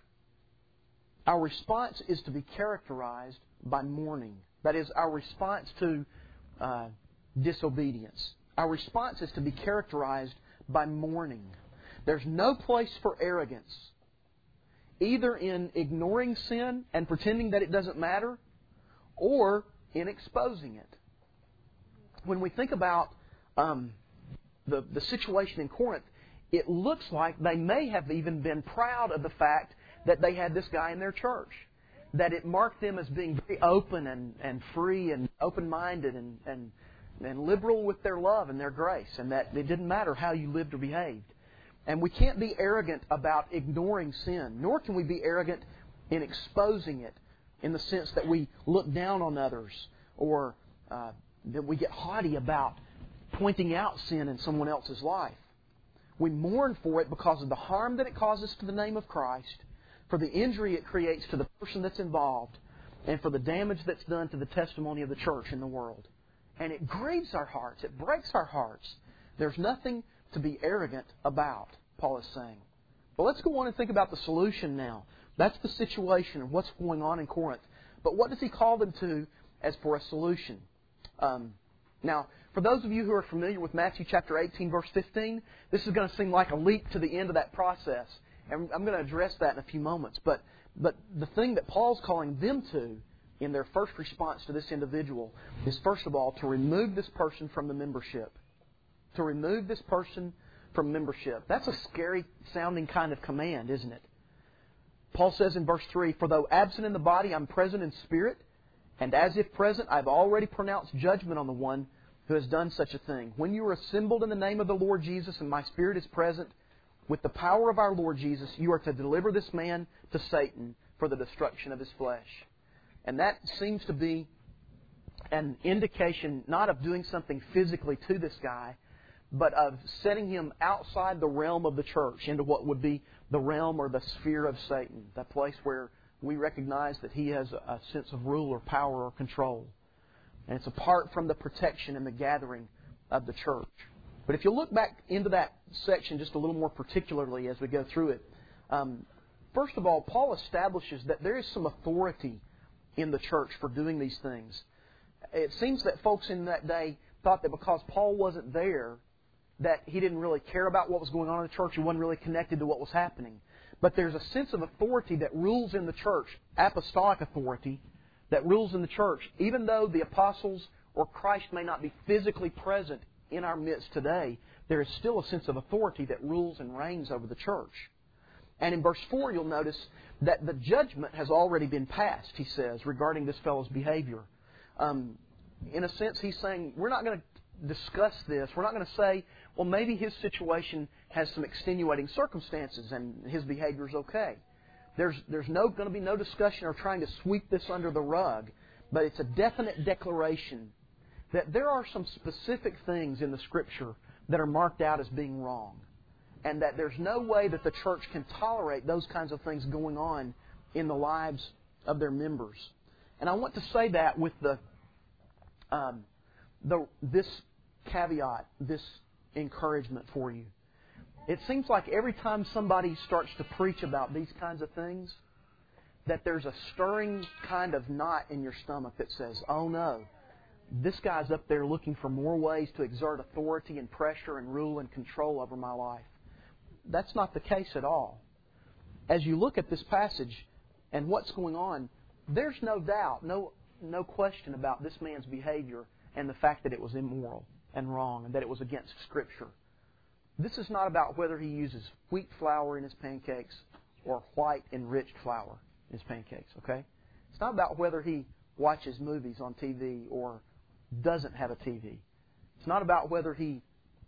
our response is to be characterized by mourning. That is, our response to uh, disobedience. Our response is to be characterized by mourning. There's no place for arrogance, either in ignoring sin and pretending that it doesn't matter, or in exposing it. When we think about um, the, the situation in Corinth, it looks like they may have even been proud of the fact that they had this guy in their church. That it marked them as being very open and, and free and open-minded and, and, and liberal with their love and their grace. And that it didn't matter how you lived or behaved. And we can't be arrogant about ignoring sin, nor can we be arrogant in exposing it in the sense that we look down on others or uh, that we get haughty about pointing out sin in someone else's life. We mourn for it because of the harm that it causes to the name of Christ, for the injury it creates to the person that's involved, and for the damage that's done to the testimony of the church in the world. And it grieves our hearts. It breaks our hearts. There's nothing to be arrogant about, Paul is saying. But let's go on and think about the solution now. That's the situation of what's going on in Corinth. But what does he call them to as for a solution? Um, now, for those of you who are familiar with Matthew chapter eighteen, verse fifteen, this is going to seem like a leap to the end of that process. And I'm going to address that in a few moments. But, but the thing that Paul's calling them to in their first response to this individual is, first of all, to remove this person from the membership. To remove this person from membership. That's a scary sounding kind of command, isn't it? Paul says in verse three, "For though absent in the body, I'm present in spirit, and as if present, I've already pronounced judgment on the one who has done such a thing. When you are assembled in the name of the Lord Jesus, and my spirit is present, with the power of our Lord Jesus, you are to deliver this man to Satan for the destruction of his flesh." And that seems to be an indication not of doing something physically to this guy, but of setting him outside the realm of the church into what would be the realm or the sphere of Satan, the place where we recognize that he has a sense of rule or power or control. And it's apart from the protection and the gathering of the church. But if you look back into that section just a little more particularly as we go through it, um, first of all, Paul establishes that there is some authority in the church for doing these things. It seems that folks in that day thought that because Paul wasn't there, that he didn't really care about what was going on in the church. He wasn't really connected to what was happening. But there's a sense of authority that rules in the church, apostolic authority, that rules in the church. Even though the apostles or Christ may not be physically present in our midst today, there is still a sense of authority that rules and reigns over the church. And in verse four, you'll notice that the judgment has already been passed, he says, regarding this fellow's behavior. Um, in a sense, he's saying, we're not going to discuss this. We're not going to say, well, maybe his situation has some extenuating circumstances and his behavior is okay. There's, there's no going to be no discussion or trying to sweep this under the rug, but it's a definite declaration that there are some specific things in the Scripture that are marked out as being wrong, and that there's no way that the church can tolerate those kinds of things going on in the lives of their members. And I want to say that with the, um, the this caveat, this encouragement for you. It seems like every time somebody starts to preach about these kinds of things, that there's a stirring kind of knot in your stomach that says, oh no, this guy's up there looking for more ways to exert authority and pressure and rule and control over my life. That's not the case at all. As you look at this passage and what's going on, there's no doubt, no, no question about this man's behavior and the fact that it was immoral and wrong and that it was against Scripture. This is not about whether he uses wheat flour in his pancakes or white enriched flour in his pancakes, okay? It's not about whether he watches movies on T V or doesn't have a T V. It's not about whether he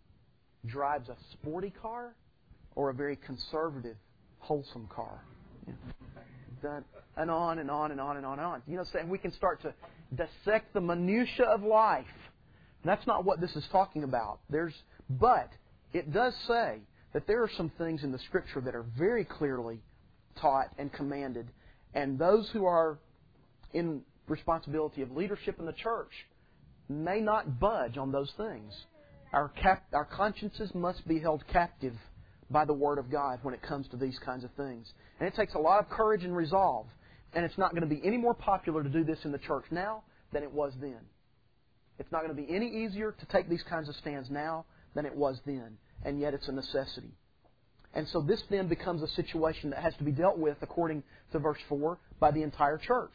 drives a sporty car or a very conservative, wholesome car. You know, and on and on and on and on and on. You know, saying we can start to dissect the minutia of life. And that's not what this is talking about. There's, but it does say that there are some things in the Scripture that are very clearly taught and commanded, and those who are in responsibility of leadership in the church may not budge on those things. Our cap, our consciences must be held captive by the Word of God when it comes to these kinds of things. And it takes a lot of courage and resolve. And it's not going to be any more popular to do this in the church now than it was then. It's not going to be any easier to take these kinds of stands now than it was then. And yet it's a necessity. And so this then becomes a situation that has to be dealt with, according to verse four, by the entire church.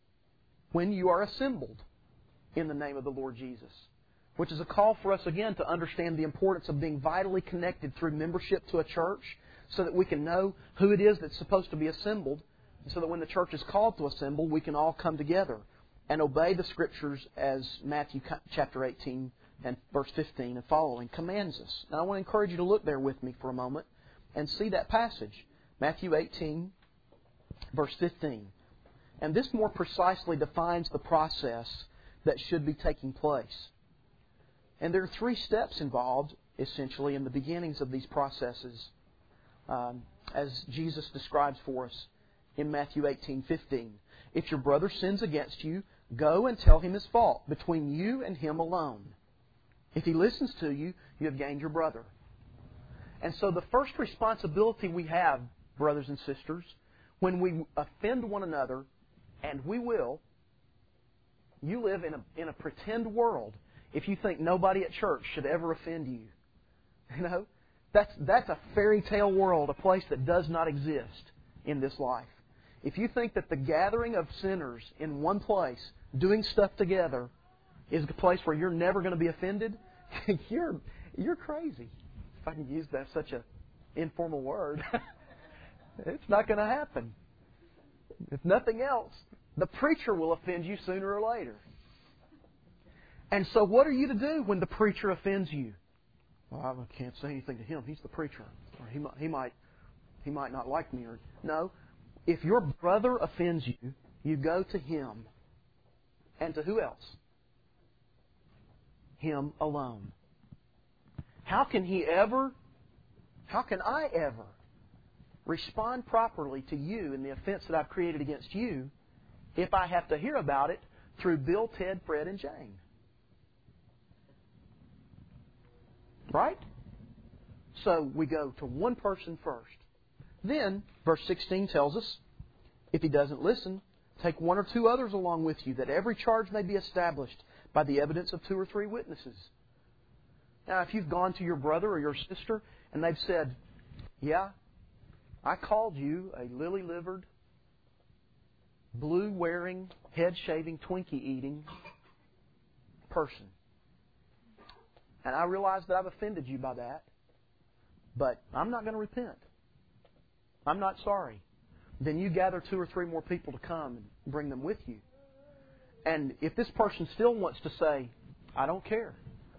When you are assembled in the name of the Lord Jesus. Which is a call for us again to understand the importance of being vitally connected through membership to a church so that we can know who it is that's supposed to be assembled, and so that when the church is called to assemble, we can all come together and obey the Scriptures as Matthew chapter eighteen and verse fifteen and following commands us. Now I want to encourage you to look there with me for a moment and see that passage. Matthew eighteen, verse fifteen. And this more precisely defines the process that should be taking place. And there are three steps involved essentially, in the beginnings of these processes, um, as Jesus describes for us in Matthew eighteen fifteen. If your brother sins against you, go and tell him his fault between you and him alone. If he listens to you, you have gained your brother. And so the first responsibility we have, brothers and sisters, when we offend one another, and we will, you live in a, in a pretend world if you think nobody at church should ever offend you. You know, that's, that's a fairy tale world, a place that does not exist in this life. If you think that the gathering of sinners in one place, doing stuff together, is a place where you're never going to be offended, you're you're crazy. If I can use that such a informal word, it's not going to happen. If nothing else, the preacher will offend you sooner or later. And so, what are you to do when the preacher offends you? Well, I can't say anything to him. He's the preacher, or he might he might he might not like me. Or no. If your brother offends you, you go to him. And to who else? Him alone. How can he ever, how can I ever respond properly to you in the offense that I've created against you if I have to hear about it through Bill, Ted, Fred, and Jane? Right? So we go to one person first. Then, verse sixteen tells us, if he doesn't listen, take one or two others along with you, that every charge may be established by the evidence of two or three witnesses. Now, if you've gone to your brother or your sister and they've said, yeah, I called you a lily-livered, blue-wearing, head-shaving, Twinkie-eating person. And I realize that I've offended you by that, but I'm not going to repent. I'm not sorry. Then you gather two or three more people to come and bring them with you. And if this person still wants to say, I don't care,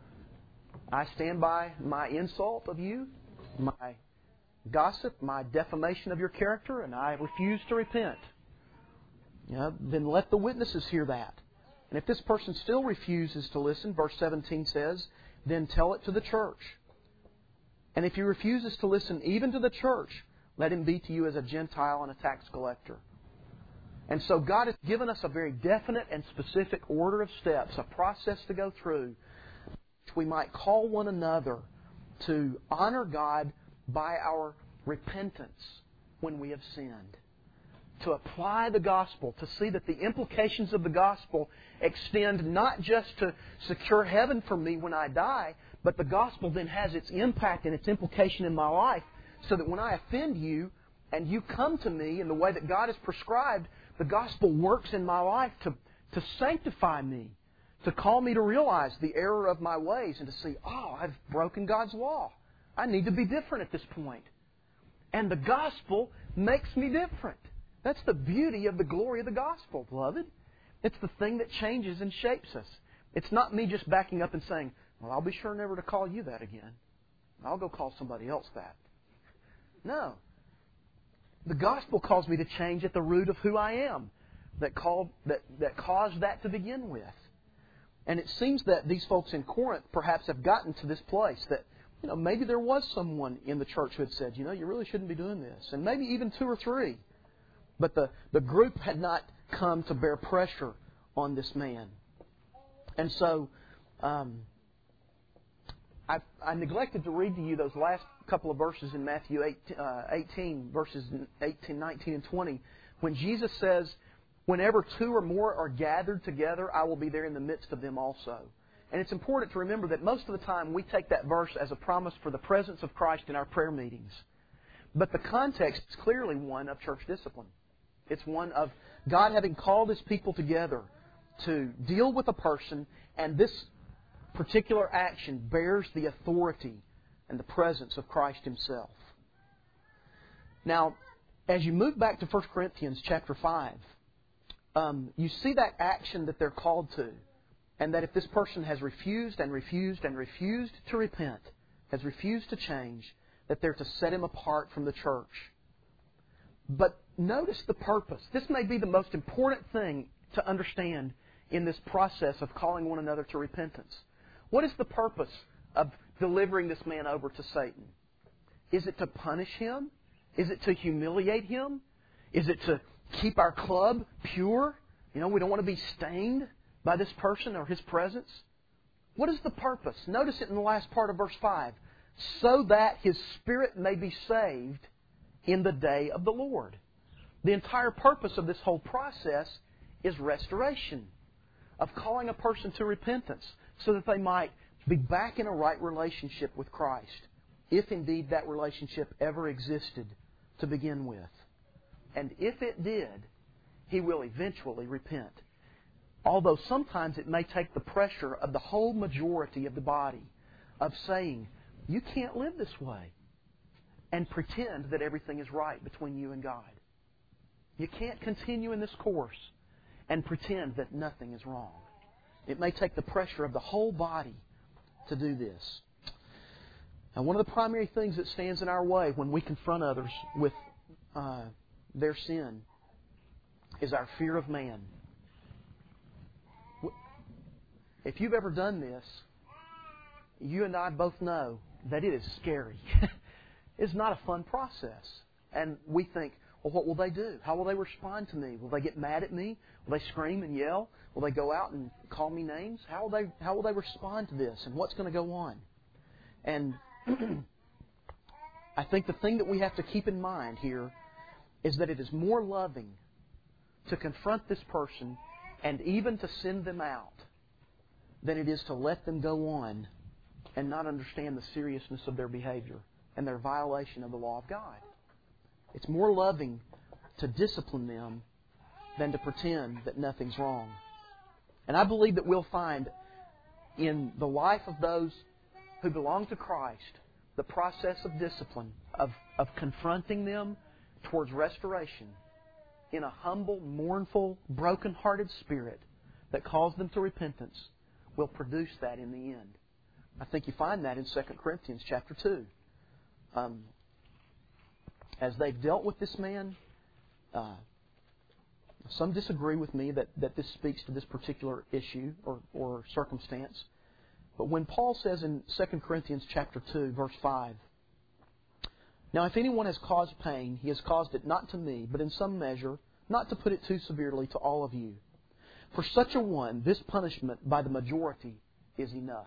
I stand by my insult of you, my gossip, my defamation of your character, and I refuse to repent, you know, then let the witnesses hear that. And if this person still refuses to listen, verse seventeen says, then tell it to the church. And if he refuses to listen even to the church, let him be to you as a Gentile and a tax collector. And so God has given us a very definite and specific order of steps, a process to go through, which we might call one another to honor God by our repentance when we have sinned. To apply the gospel, to see that the implications of the gospel extend not just to secure heaven for me when I die, but the gospel then has its impact and its implication in my life, so that when I offend you and you come to me in the way that God has prescribed, the gospel works in my life to, to sanctify me, to call me to realize the error of my ways and to see, oh, I've broken God's law. I need to be different at this point. And the gospel makes me different. That's the beauty of the glory of the gospel, beloved. It's the thing that changes and shapes us. It's not me just backing up and saying, well, I'll be sure never to call you that again. I'll go call somebody else that. No. The gospel calls me to change at the root of who I am that called that, that caused that to begin with. And it seems that these folks in Corinth perhaps have gotten to this place that, you know, maybe there was someone in the church who had said, you know, you really shouldn't be doing this. And maybe even two or three. But the, the group had not come to bear pressure on this man. And so um, I, I neglected to read to you those last couple of verses in Matthew eighteen, verses eighteen, nineteen, and twenty, when Jesus says, whenever two or more are gathered together, I will be there in the midst of them also. And it's important to remember that most of the time we take that verse as a promise for the presence of Christ in our prayer meetings. But the context is clearly one of church discipline. It's one of God having called His people together to deal with a person, and this particular action bears the authority and the presence of Christ Himself. Now, as you move back to First Corinthians chapter five, um, you see that action that they're called to, and that if this person has refused and refused and refused to repent, has refused to change, that they're to set him apart from the church. But notice the purpose. This may be the most important thing to understand in this process of calling one another to repentance. What is the purpose of delivering this man over to Satan? Is it to punish him? Is it to humiliate him? Is it to keep our club pure? You know, we don't want to be stained by this person or his presence. What is the purpose? Notice it in the last part of verse five. So that his spirit may be saved in the day of the Lord. The entire purpose of this whole process is restoration, of calling a person to repentance so that they might be back in a right relationship with Christ, if indeed that relationship ever existed to begin with. And if it did, he will eventually repent. Although sometimes it may take the pressure of the whole majority of the body of saying, you can't live this way and pretend that everything is right between you and God. You can't continue in this course and pretend that nothing is wrong. It may take the pressure of the whole body to do this. Now, one of the primary things that stands in our way when we confront others with uh, their sin is our fear of man. If you've ever done this, you and I both know that it is scary. It's not a fun process. And we think, well, what will they do? How will they respond to me? Will they get mad at me? Will they scream and yell? Will they go out and call me names? How will they, how will they respond to this? And what's going to go on? And I think the thing that we have to keep in mind here is that it is more loving to confront this person and even to send them out than it is to let them go on and not understand the seriousness of their behavior and their violation of the law of God. It's more loving to discipline them than to pretend that nothing's wrong. And I believe that we'll find in the life of those who belong to Christ the process of discipline, of, of confronting them towards restoration in a humble, mournful, broken-hearted spirit that calls them to repentance will produce that in the end. I think you find that in Second Corinthians chapter two. Um, as they've dealt with this man, uh, some disagree with me that, that this speaks to this particular issue or, or circumstance. But when Paul says in Second Corinthians chapter two, verse five, now if anyone has caused pain, he has caused it not to me, but in some measure, not to put it too severely, to all of you. For such a one, this punishment by the majority is enough,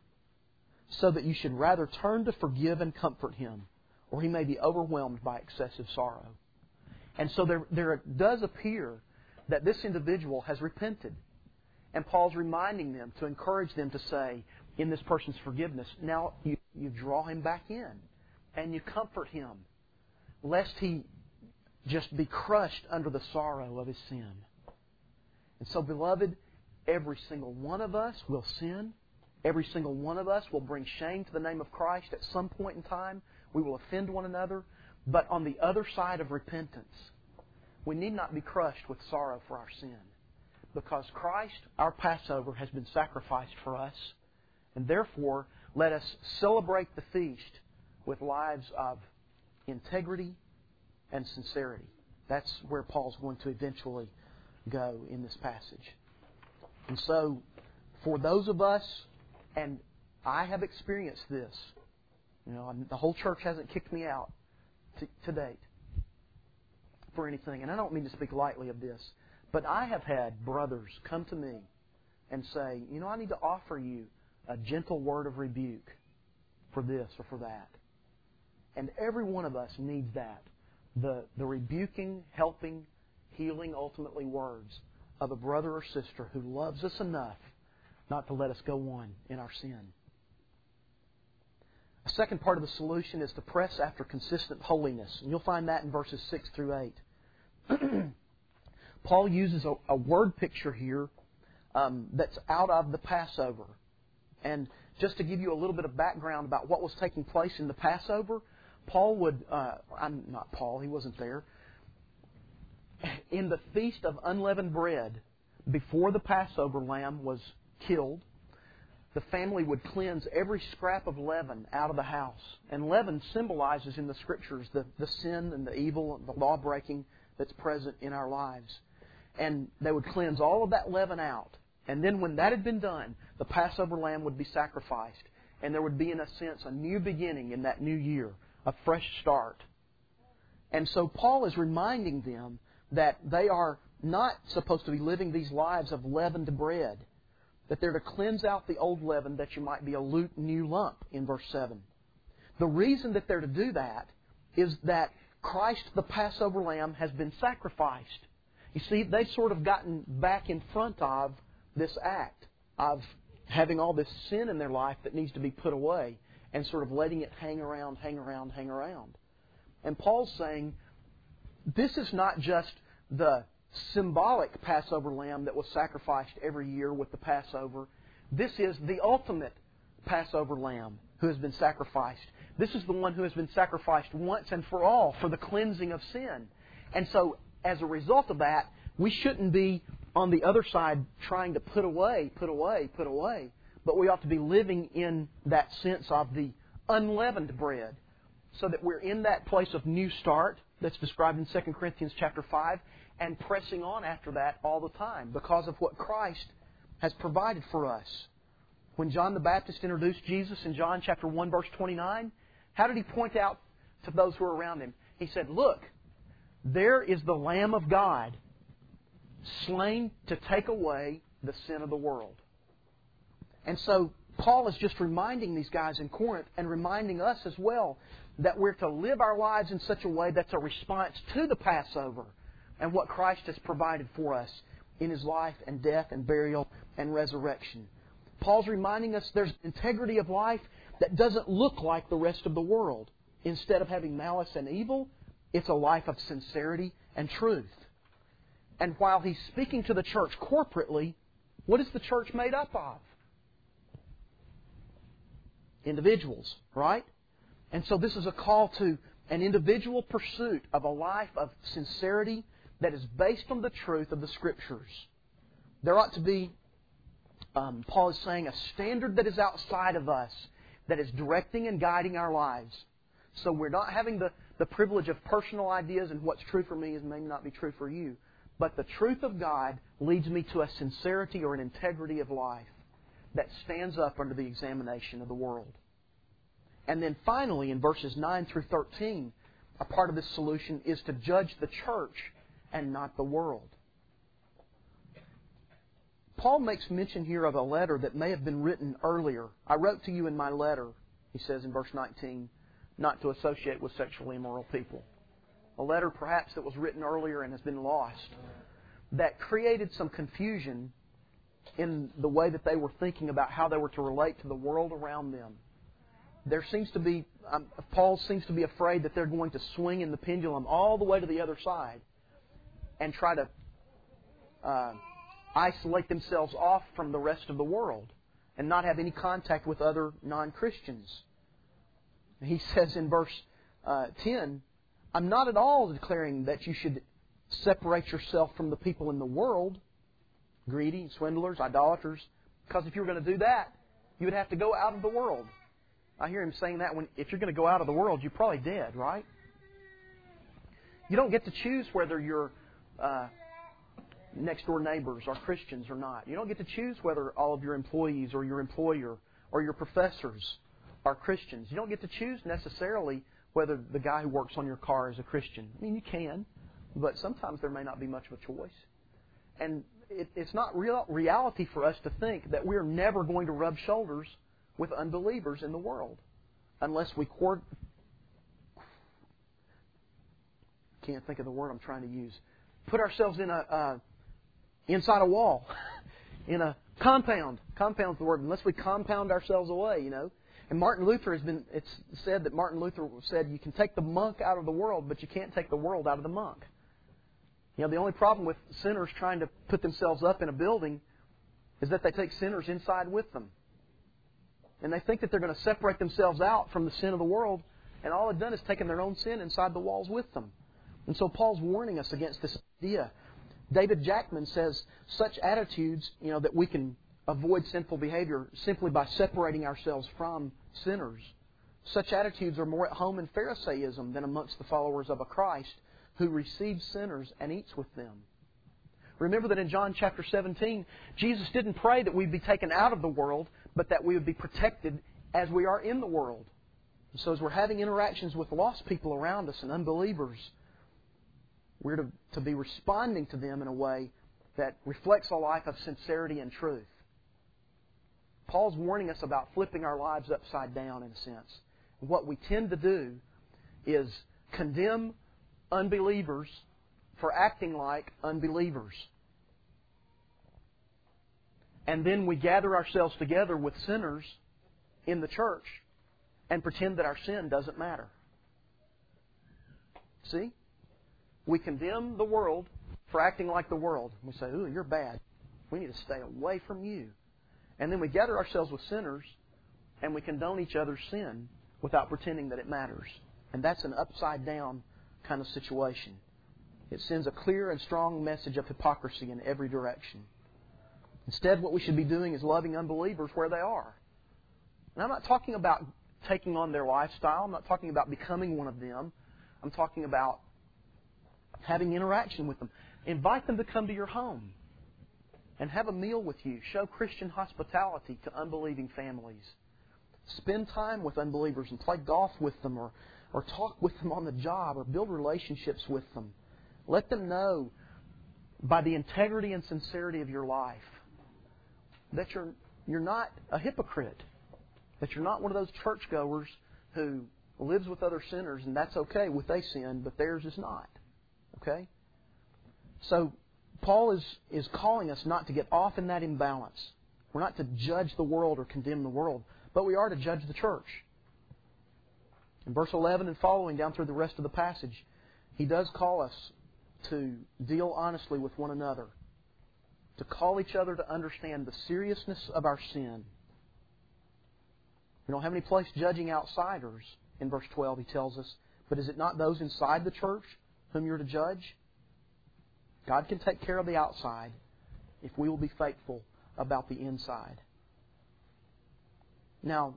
so that you should rather turn to forgive and comfort him, or he may be overwhelmed by excessive sorrow. And so there, there does appear that this individual has repented. And Paul's reminding them to encourage them to say, in this person's forgiveness, now you, you draw him back in and you comfort him, lest he just be crushed under the sorrow of his sin. And so, beloved, every single one of us will sin. Every single one of us will bring shame to the name of Christ at some point in time. We will offend one another. But on the other side of repentance, we need not be crushed with sorrow for our sin. Because Christ, our Passover, has been sacrificed for us. And therefore, let us celebrate the feast with lives of integrity and sincerity. That's where Paul's going to eventually go in this passage. And so, for those of us, and I have experienced this, you know, the whole church hasn't kicked me out to, to date for anything. And I don't mean to speak lightly of this, but I have had brothers come to me and say, you know, I need to offer you a gentle word of rebuke for this or for that. And every one of us needs that. The, the rebuking, helping, healing, ultimately words of a brother or sister who loves us enough not to let us go on in our sin. A second part of the solution is to press after consistent holiness. And you'll find that in verses six through eight. Paul uses a, a word picture here um, that's out of the Passover. And just to give you a little bit of background about what was taking place in the Passover, Paul would, uh, I'm not Paul, he wasn't there. In the Feast of Unleavened Bread, before the Passover lamb was killed, the family would cleanse every scrap of leaven out of the house. And leaven symbolizes in the Scriptures the, the sin and the evil, the law-breaking that's present in our lives. And they would cleanse all of that leaven out. And then when that had been done, the Passover lamb would be sacrificed. and there would be, in a sense, a new beginning in that new year, a fresh start. And so Paul is reminding them that they are not supposed to be living these lives of leavened bread, that they're to cleanse out the old leaven that you might be a new lump in verse seven. The reason that they're to do that is that Christ, the Passover Lamb, has been sacrificed. You see, they've sort of gotten back in front of this act of having all this sin in their life that needs to be put away and sort of letting it hang around, hang around, hang around. And Paul's saying, this is not just the symbolic Passover lamb that was sacrificed every year with the Passover. This is the ultimate Passover lamb who has been sacrificed. This is the one who has been sacrificed once and for all for the cleansing of sin. And so, as a result of that, we shouldn't be on the other side trying to put away, put away, put away. But we ought to be living in that sense of the unleavened bread, so that we're in that place of new start that's described in Second Corinthians chapter five, and pressing on after that all the time because of what Christ has provided for us. When John the Baptist introduced Jesus in John chapter one, verse twenty-nine, how did he point out to those who were around him? He said, "Look, there is the Lamb of God, slain to take away the sin of the world." And so Paul is just reminding these guys in Corinth and reminding us as well that we're to live our lives in such a way that's a response to the Passover and what Christ has provided for us in His life and death and burial and resurrection. Paul's reminding us there's integrity of life that doesn't look like the rest of the world. Instead of having malice and evil, it's a life of sincerity and truth. And while he's speaking to the church corporately, what is the church made up of? Individuals, right? And so this is a call to an individual pursuit of a life of sincerity that is based on the truth of the Scriptures. There ought to be, um, Paul is saying, a standard that is outside of us, that is directing and guiding our lives. So we're not having the, the privilege of personal ideas and what's true for me is may not be true for you. But the truth of God leads me to a sincerity or an integrity of life that stands up under the examination of the world. And then finally, in verses nine through thirteen, a part of this solution is to judge the church and not the world. Paul makes mention here of a letter that may have been written earlier. "I wrote to you in my letter," he says in verse nineteen, "not to associate with sexually immoral people." A letter perhaps that was written earlier and has been lost, that created some confusion in the way that they were thinking about how they were to relate to the world around them. There seems to be, um, Paul seems to be afraid that they're going to swing in the pendulum all the way to the other side and try to uh, isolate themselves off from the rest of the world and not have any contact with other non-Christians. He says in verse uh, ten, "I'm not at all declaring that you should separate yourself from the people in the world, greedy, swindlers, idolaters, because if you were going to do that, you would have to go out of the world." I hear him saying that when if you're going to go out of the world, you're probably dead, right? You don't get to choose whether your uh, next-door neighbors are Christians or not. You don't get to choose whether all of your employees or your employer or your professors are Christians. You don't get to choose necessarily whether the guy who works on your car is a Christian. I mean, you can, but sometimes there may not be much of a choice. And it, it's not real reality for us to think that we're never going to rub shoulders with unbelievers in the world, unless we court. Can't think of the word I'm trying to use. Put ourselves in a uh, inside a wall, in a compound. Compound's the word. Unless we compound ourselves away, you know. And Martin Luther has been. It's said that Martin Luther said you can take the monk out of the world, but you can't take the world out of the monk. You know, the only problem with sinners trying to put themselves up in a building is that they take sinners inside with them. And they think that they're going to separate themselves out from the sin of the world, and all they've done is taken their own sin inside the walls with them. And so Paul's warning us against this idea. David Jackman says such attitudes, you know, that we can avoid sinful behavior simply by separating ourselves from sinners. Such attitudes are more at home in Pharisaism than amongst the followers of a Christ who receives sinners and eats with them. Remember that in John chapter seventeen, Jesus didn't pray that we'd be taken out of the world, but that we would be protected as we are in the world. So as we're having interactions with lost people around us and unbelievers, we're to, to be responding to them in a way that reflects a life of sincerity and truth. Paul's warning us about flipping our lives upside down in a sense. What we tend to do is condemn unbelievers for acting like unbelievers. And then we gather ourselves together with sinners in the church and pretend that our sin doesn't matter. See? We condemn the world for acting like the world. We say, ooh, you're bad. We need to stay away from you. And then we gather ourselves with sinners and we condone each other's sin without pretending that it matters. And that's an upside down kind of situation. It sends a clear and strong message of hypocrisy in every direction. Instead, what we should be doing is loving unbelievers where they are. And I'm not talking about taking on their lifestyle. I'm not talking about becoming one of them. I'm talking about having interaction with them. Invite them to come to your home and have a meal with you. Show Christian hospitality to unbelieving families. Spend time with unbelievers and play golf with them, or, or talk with them on the job, or build relationships with them. Let them know by the integrity and sincerity of your life that you're, you're not a hypocrite, that you're not one of those churchgoers who lives with other sinners, and that's okay with they sin, but theirs is not. Okay? So, Paul is, is calling us not to get off in that imbalance. We're not to judge the world or condemn the world, but we are to judge the church. In verse eleven and following, down through the rest of the passage, he does call us to deal honestly with one another, to call each other to understand the seriousness of our sin. We don't have any place judging outsiders, in verse twelve he tells us, but is it not those inside the church whom you're to judge? God can take care of the outside if we will be faithful about the inside. Now,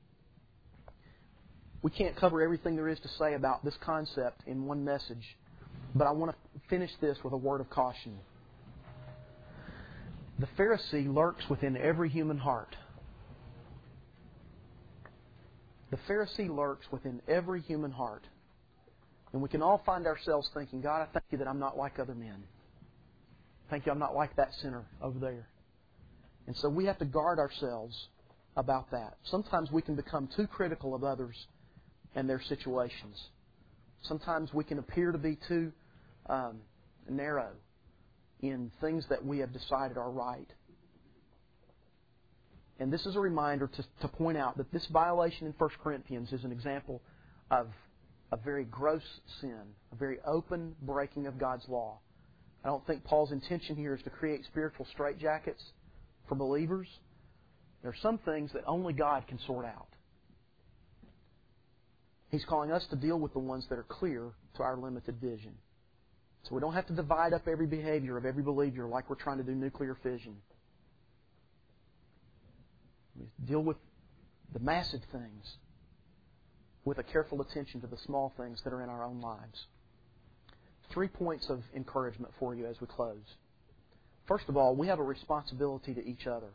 we can't cover everything there is to say about this concept in one message, but I want to finish this with a word of caution. The Pharisee lurks within every human heart. The Pharisee lurks within every human heart. And we can all find ourselves thinking, God, I thank you that I'm not like other men. Thank you I'm not like that sinner over there. And so we have to guard ourselves about that. Sometimes we can become too critical of others and their situations. Sometimes we can appear to be too um, narrow in things that we have decided are right. And this is a reminder to, to point out that this violation in First Corinthians is an example of a very gross sin, a very open breaking of God's law. I don't think Paul's intention here is to create spiritual straitjackets for believers. There are some things that only God can sort out. He's calling us to deal with the ones that are clear to our limited vision. So we don't have to divide up every behavior of every believer like we're trying to do nuclear fission. We deal with the massive things with a careful attention to the small things that are in our own lives. Three points of encouragement for you as we close. First of all, we have a responsibility to each other.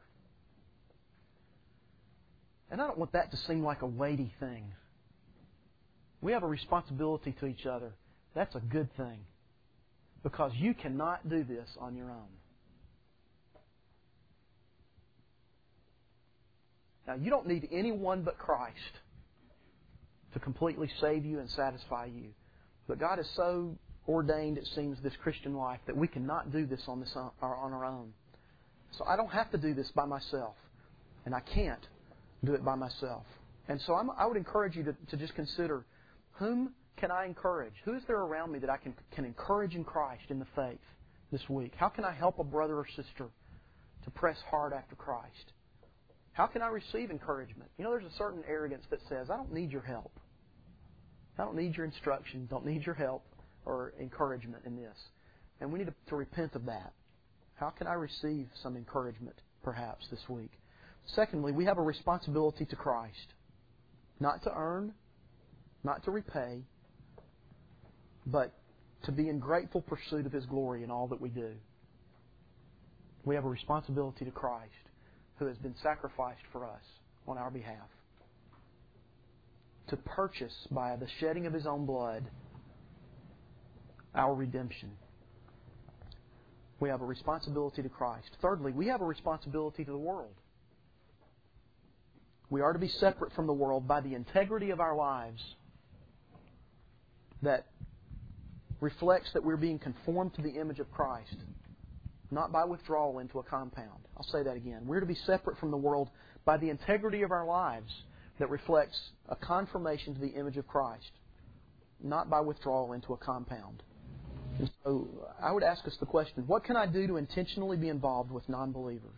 And I don't want that to seem like a weighty thing. We have a responsibility to each other. That's a good thing. Because you cannot do this on your own. Now, you don't need anyone but Christ to completely save you and satisfy you. But God has so ordained, it seems, this Christian life that we cannot do this on, this on our own. So I don't have to do this by myself. And I can't do it by myself. And so I'm, I would encourage you to, to just consider, whom can I encourage? Who is there around me that I can, can encourage in Christ in the faith this week? How can I help a brother or sister to press hard after Christ? How can I receive encouragement? You know, there's a certain arrogance that says, I don't need your help. I don't need your instruction. Don't need your help or encouragement in this. And we need to, to repent of that. How can I receive some encouragement, perhaps, this week? Secondly, we have a responsibility to Christ. Not to earn, not to repay, but to be in grateful pursuit of His glory in all that we do. We have a responsibility to Christ, who has been sacrificed for us on our behalf. to purchase by the shedding of His own blood our redemption. We have a responsibility to Christ. Thirdly, we have a responsibility to the world. We are to be separate from the world by the integrity of our lives that reflects that we're being conformed to the image of Christ, not by withdrawal into a compound. I'll say that again. We're to be separate from the world by the integrity of our lives that reflects a conformation to the image of Christ, not by withdrawal into a compound. And so I would ask us the question, what can I do to intentionally be involved with non-believers?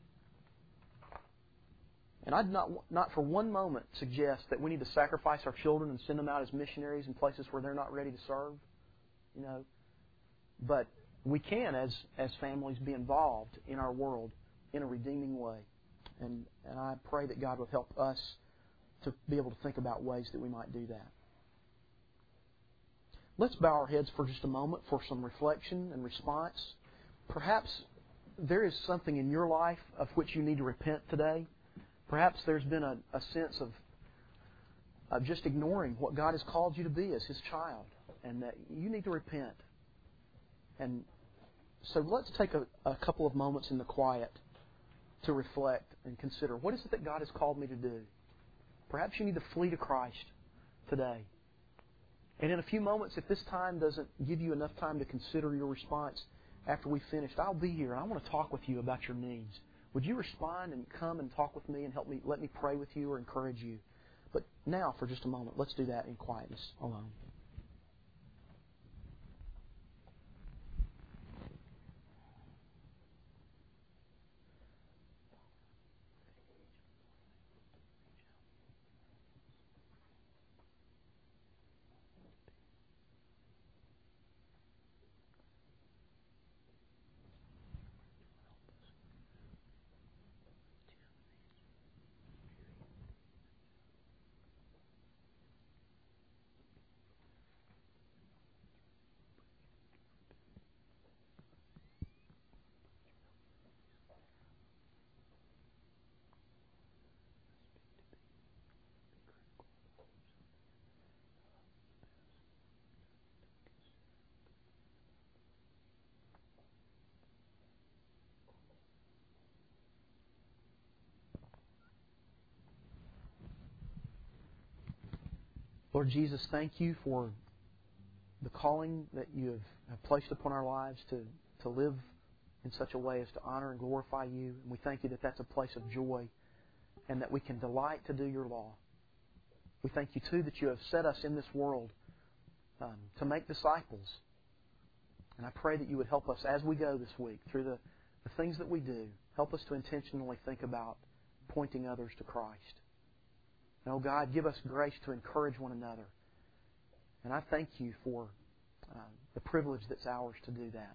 And I'd not, not for one moment suggest that we need to sacrifice our children and send them out as missionaries in places where they're not ready to serve. You know, but we can, as as families, be involved in our world in a redeeming way. And, and I pray that God would help us to be able to think about ways that we might do that. Let's bow our heads for just a moment for some reflection and response. Perhaps there is something in your life of which you need to repent today. Perhaps there's been a, a sense of, of just ignoring what God has called you to be as His child, and that you need to repent. And so let's take a, a couple of moments in the quiet to reflect and consider, what is it that God has called me to do? Perhaps you need to flee to Christ today. And in a few moments, if this time doesn't give you enough time to consider your response after we've finished, I'll be here and I want to talk with you about your needs. Would you respond and come and talk with me and help me, let me pray with you or encourage you? But now, for just a moment, let's do that in quietness alone. Lord Jesus, thank you for the calling that you have, have placed upon our lives to, to live in such a way as to honor and glorify you. And we thank you that that's a place of joy and that we can delight to do your law. We thank you, too, that you have set us in this world um, to make disciples. And I pray that you would help us as we go this week through the, the things that we do. Help us to intentionally think about pointing others to Christ. And, oh God, give us grace to encourage one another. And I thank you for uh, the privilege that's ours to do that.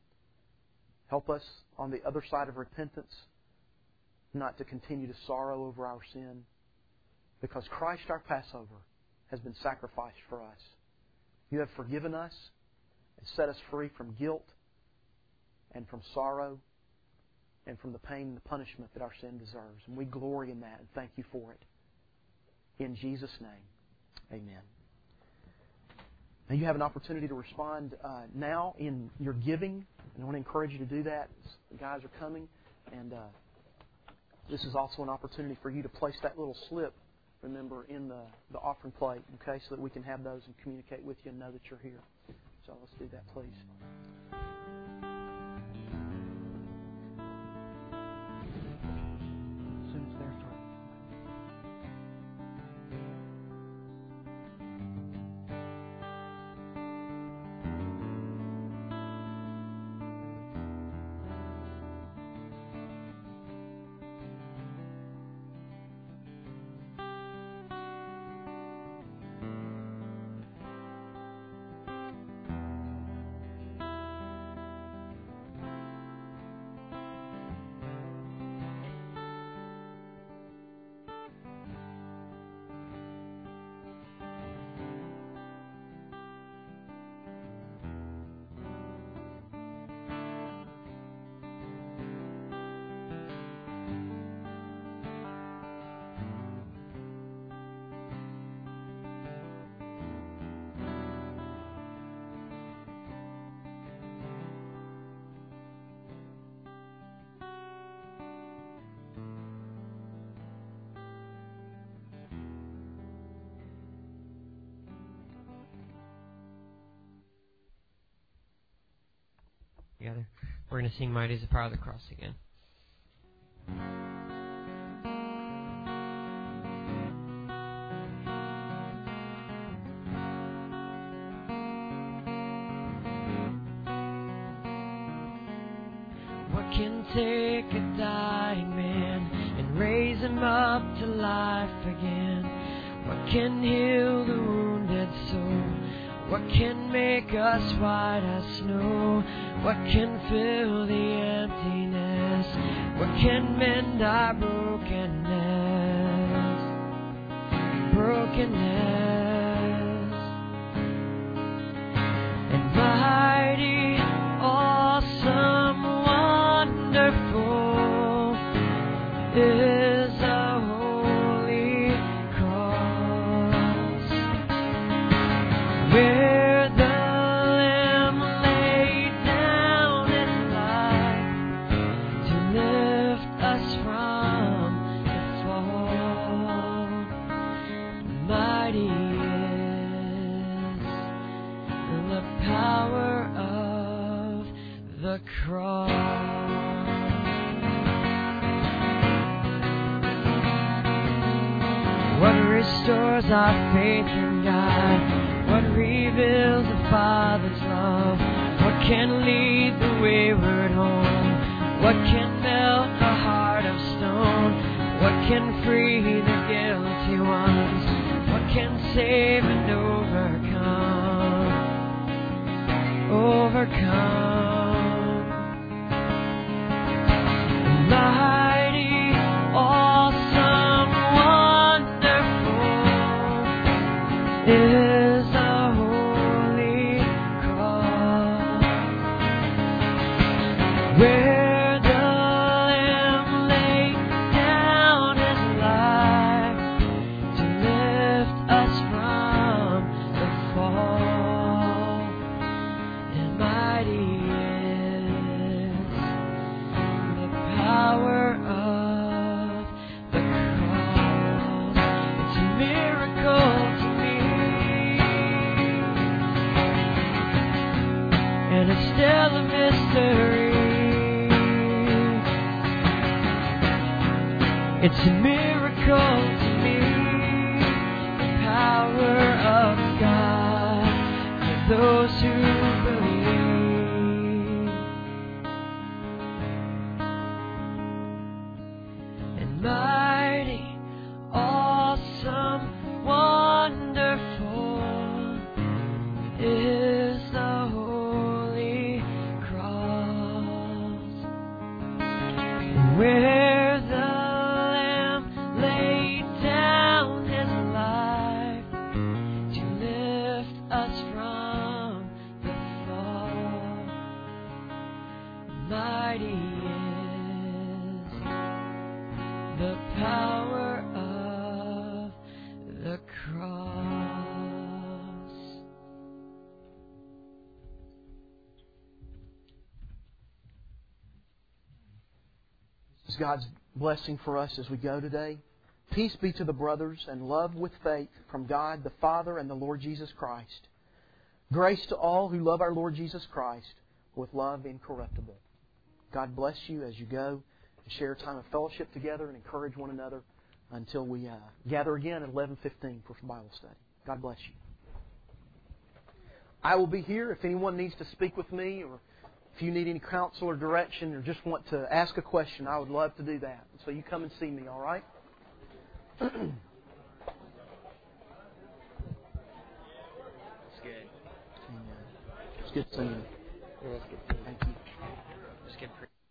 Help us on the other side of repentance not to continue to sorrow over our sin, because Christ our Passover has been sacrificed for us. You have forgiven us and set us free from guilt and from sorrow and from the pain and the punishment that our sin deserves. And we glory in that and thank you for it. In Jesus' name, amen. Now you have an opportunity to respond uh, now in your giving, and I want to encourage you to do that. The guys are coming, and uh, this is also an opportunity for you to place that little slip, remember, in the, the offering plate, okay, so that we can have those and communicate with you and know that you're here. So let's do that, please. As soon as they're through. together. We're going to sing Mighty is the Power of the Cross again. What can take a dying man and raise him up to life again? What can heal the wounded soul? What can make us white as snow? What can fill the emptiness? What can mend our brokenness? Brokenness. And mighty, awesome, wonderful is the holy cross, where the Lamb laid down his life to lift us from the fall. Mighty is the power of the cross. What restores our faith in God? What reveals the Father's love? What can lead the wayward home? What can melt the heart of stone? What can free the guilty ones? What can save and overcome? Overcome. Mighty, awesome, wonderful is the holy cross, where the Lamb laid down his life to lift us from the fall. And mighty is the power of the cross. It's a miracle to me, and it's still a mystery. It's a miracle to me, the power of God for those who believe. And mighty, awesome, wonderful is the holy cross, where the Lamb laid down his life to lift us from the fall. Mighty is the power of the cross. This is God's blessing for us as we go today. Peace be to the brothers and love with faith from God the Father and the Lord Jesus Christ. Grace to all who love our Lord Jesus Christ with love incorruptible. God bless you as you go and share a time of fellowship together and encourage one another until we uh, gather again at eleven fifteen for Bible study. God bless you. I will be here if anyone needs to speak with me, or if you need any counsel or direction, or just want to ask a question. I would love to do that. So you come and see me, all right? That's good. It's good seeing you. Yeah, that's good. Thank you. Just good.